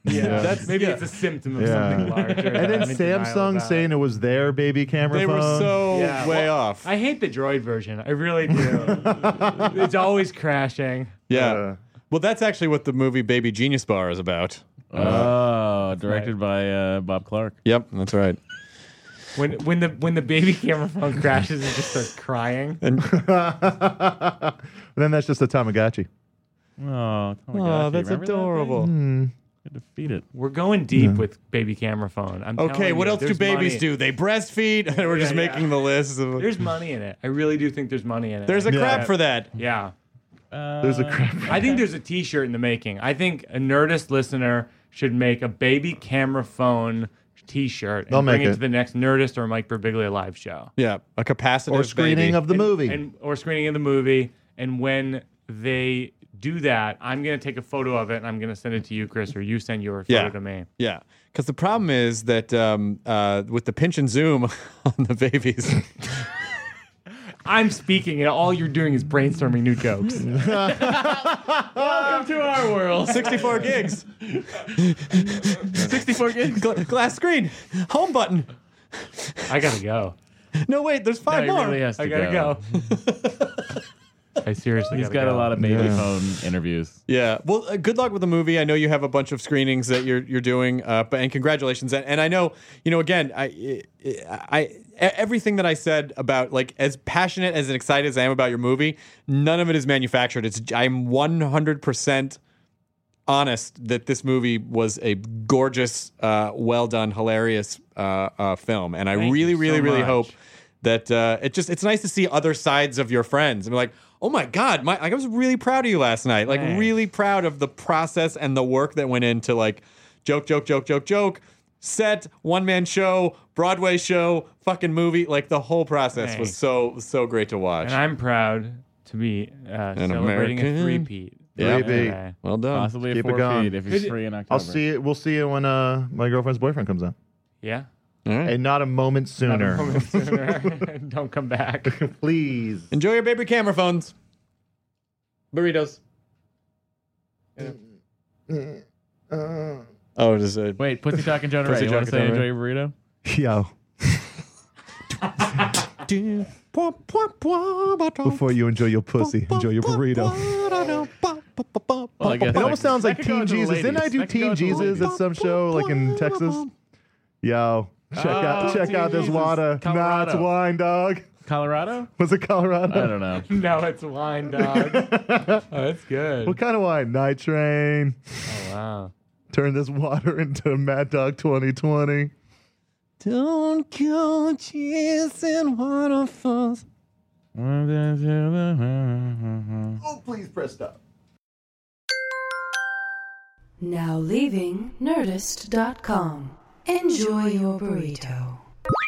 Yeah, That's- maybe yeah. it's a symptom of Yeah. something larger. And then I'm in denial Samsung about. saying it was their baby camera They phone. were so Yeah, way well, off. I hate the Droid version. I really do. It's always crashing. yeah. Uh, Well, that's actually what the movie Baby Genius Bar is about. Oh, directed by uh, Bob Clark. Yep, that's right. When when the when the baby camera phone crashes, it just starts crying. And then that's just a Tamagotchi. Oh, oh, that's adorable. Good to feed it. We're going deep with baby camera phone. I'm Okay, telling what you, else do there's babies money- do? They breastfeed. We're just Yeah, yeah. making the list. Of, There's money in it. I really do think there's money in it. there's a Yeah. crap for that. Yeah. There's a crap. I think there's a T-shirt in the making. I think a Nerdist listener should make a baby camera phone T-shirt and They'll bring make it it. to the next Nerdist or Mike Birbiglia live show. Yeah, a capacitive Or screening baby. of the And- movie. and or screening of the movie. And when they do that, I'm gonna take a photo of it and I'm gonna send it to you, Chris, or you send your photo Yeah. to me. Yeah, because the problem is that um, uh, with the pinch and zoom on the babies. I'm speaking, and all you're doing is brainstorming new jokes. Welcome to our world. sixty-four gigs. sixty-four gigs. Gla- glass screen. Home button. I gotta go. No, wait, there's No, five he more. really has to I gotta go. I seriously He's gotta got go. a lot of baby Yeah. phone interviews. Yeah. Well, uh, good luck with the movie. I know you have a bunch of screenings that you're you're doing, uh, but and congratulations. And, and I know, you know, again, I, I, I, everything that I said about like as passionate as and excited as I am about your movie, none of it is manufactured. It's I'm one hundred percent honest that this movie was a gorgeous, uh, well done, hilarious uh, uh, film, and I Thank really, you so really, really much. hope that uh, it just it's nice to see other sides of your friends. I'm like, oh my god, my I was really proud of you last night. Like Thanks. really proud of the process and the work that went into like joke, joke, joke, joke, joke, set, one man show, Broadway show, fucking movie. Like the whole process was Thanks. so so great to watch. And I'm proud to be uh, celebrating American. a three-peat. Yeah. today. Well done. Possibly Keep a it four going. feet if he's free in October. I'll see it. We'll see it when uh, my girlfriend's boyfriend comes out. Yeah. All right. And not a moment Not a sooner. moment sooner. Don't come back. Please. Enjoy your baby camera phones. Burritos. Oh, it is a Wait, Pussy Talking Jonah Ray. Pussy You want to Talking say Jonah enjoy Ray. your burrito? Yo. Before you enjoy your pussy, enjoy your burrito. Well, I guess It almost sounds like that could go Teen into the Jesus. Didn't I ladies. do That could go Teen into the Jesus ladies. at some show like in Texas? Yo, check out Oh, check Teen out this Jesus. water. Nah, it's Colorado. wine, dog. Colorado? Was it Colorado? I don't know. No, it's wine, dog. Oh, that's good. What kind of wine? Night Train. Oh, wow. Turn this water into Mad Dog twenty twenty. Don't go chasing waterfalls. Oh, please press stop. Now leaving Nerdist dot com. Enjoy your burrito.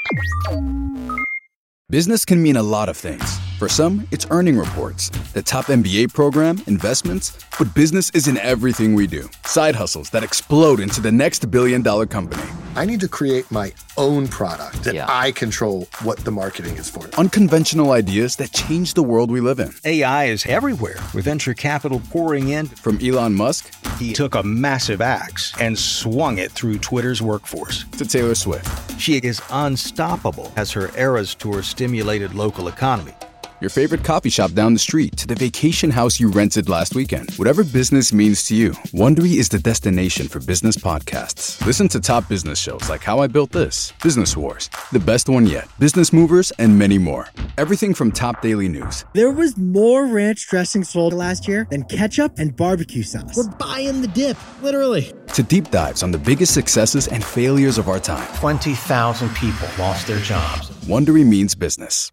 Business can mean a lot of things. For some, it's earning reports, the top M B A program, investments, but business isn't everything we do. Side hustles that explode into the next billion dollar company. I need to create my own product that I control what the marketing is for. Unconventional ideas that change the world we live in. A I is everywhere, with venture capital pouring in. From Elon Musk, he took a massive axe and swung it through Twitter's workforce. To Taylor Swift. She is unstoppable as her Eras Tour stimulated local economy. Your favorite coffee shop down the street to the vacation house you rented last weekend. Whatever business means to you, Wondery is the destination for business podcasts. Listen to top business shows like How I Built This, Business Wars, The Best One Yet, Business Movers, and many more. Everything from top daily news. There was more ranch dressing sold last year than ketchup and barbecue sauce. We're buying the dip, literally. To deep dives on the biggest successes and failures of our time. twenty thousand people lost their jobs. Wondery means business.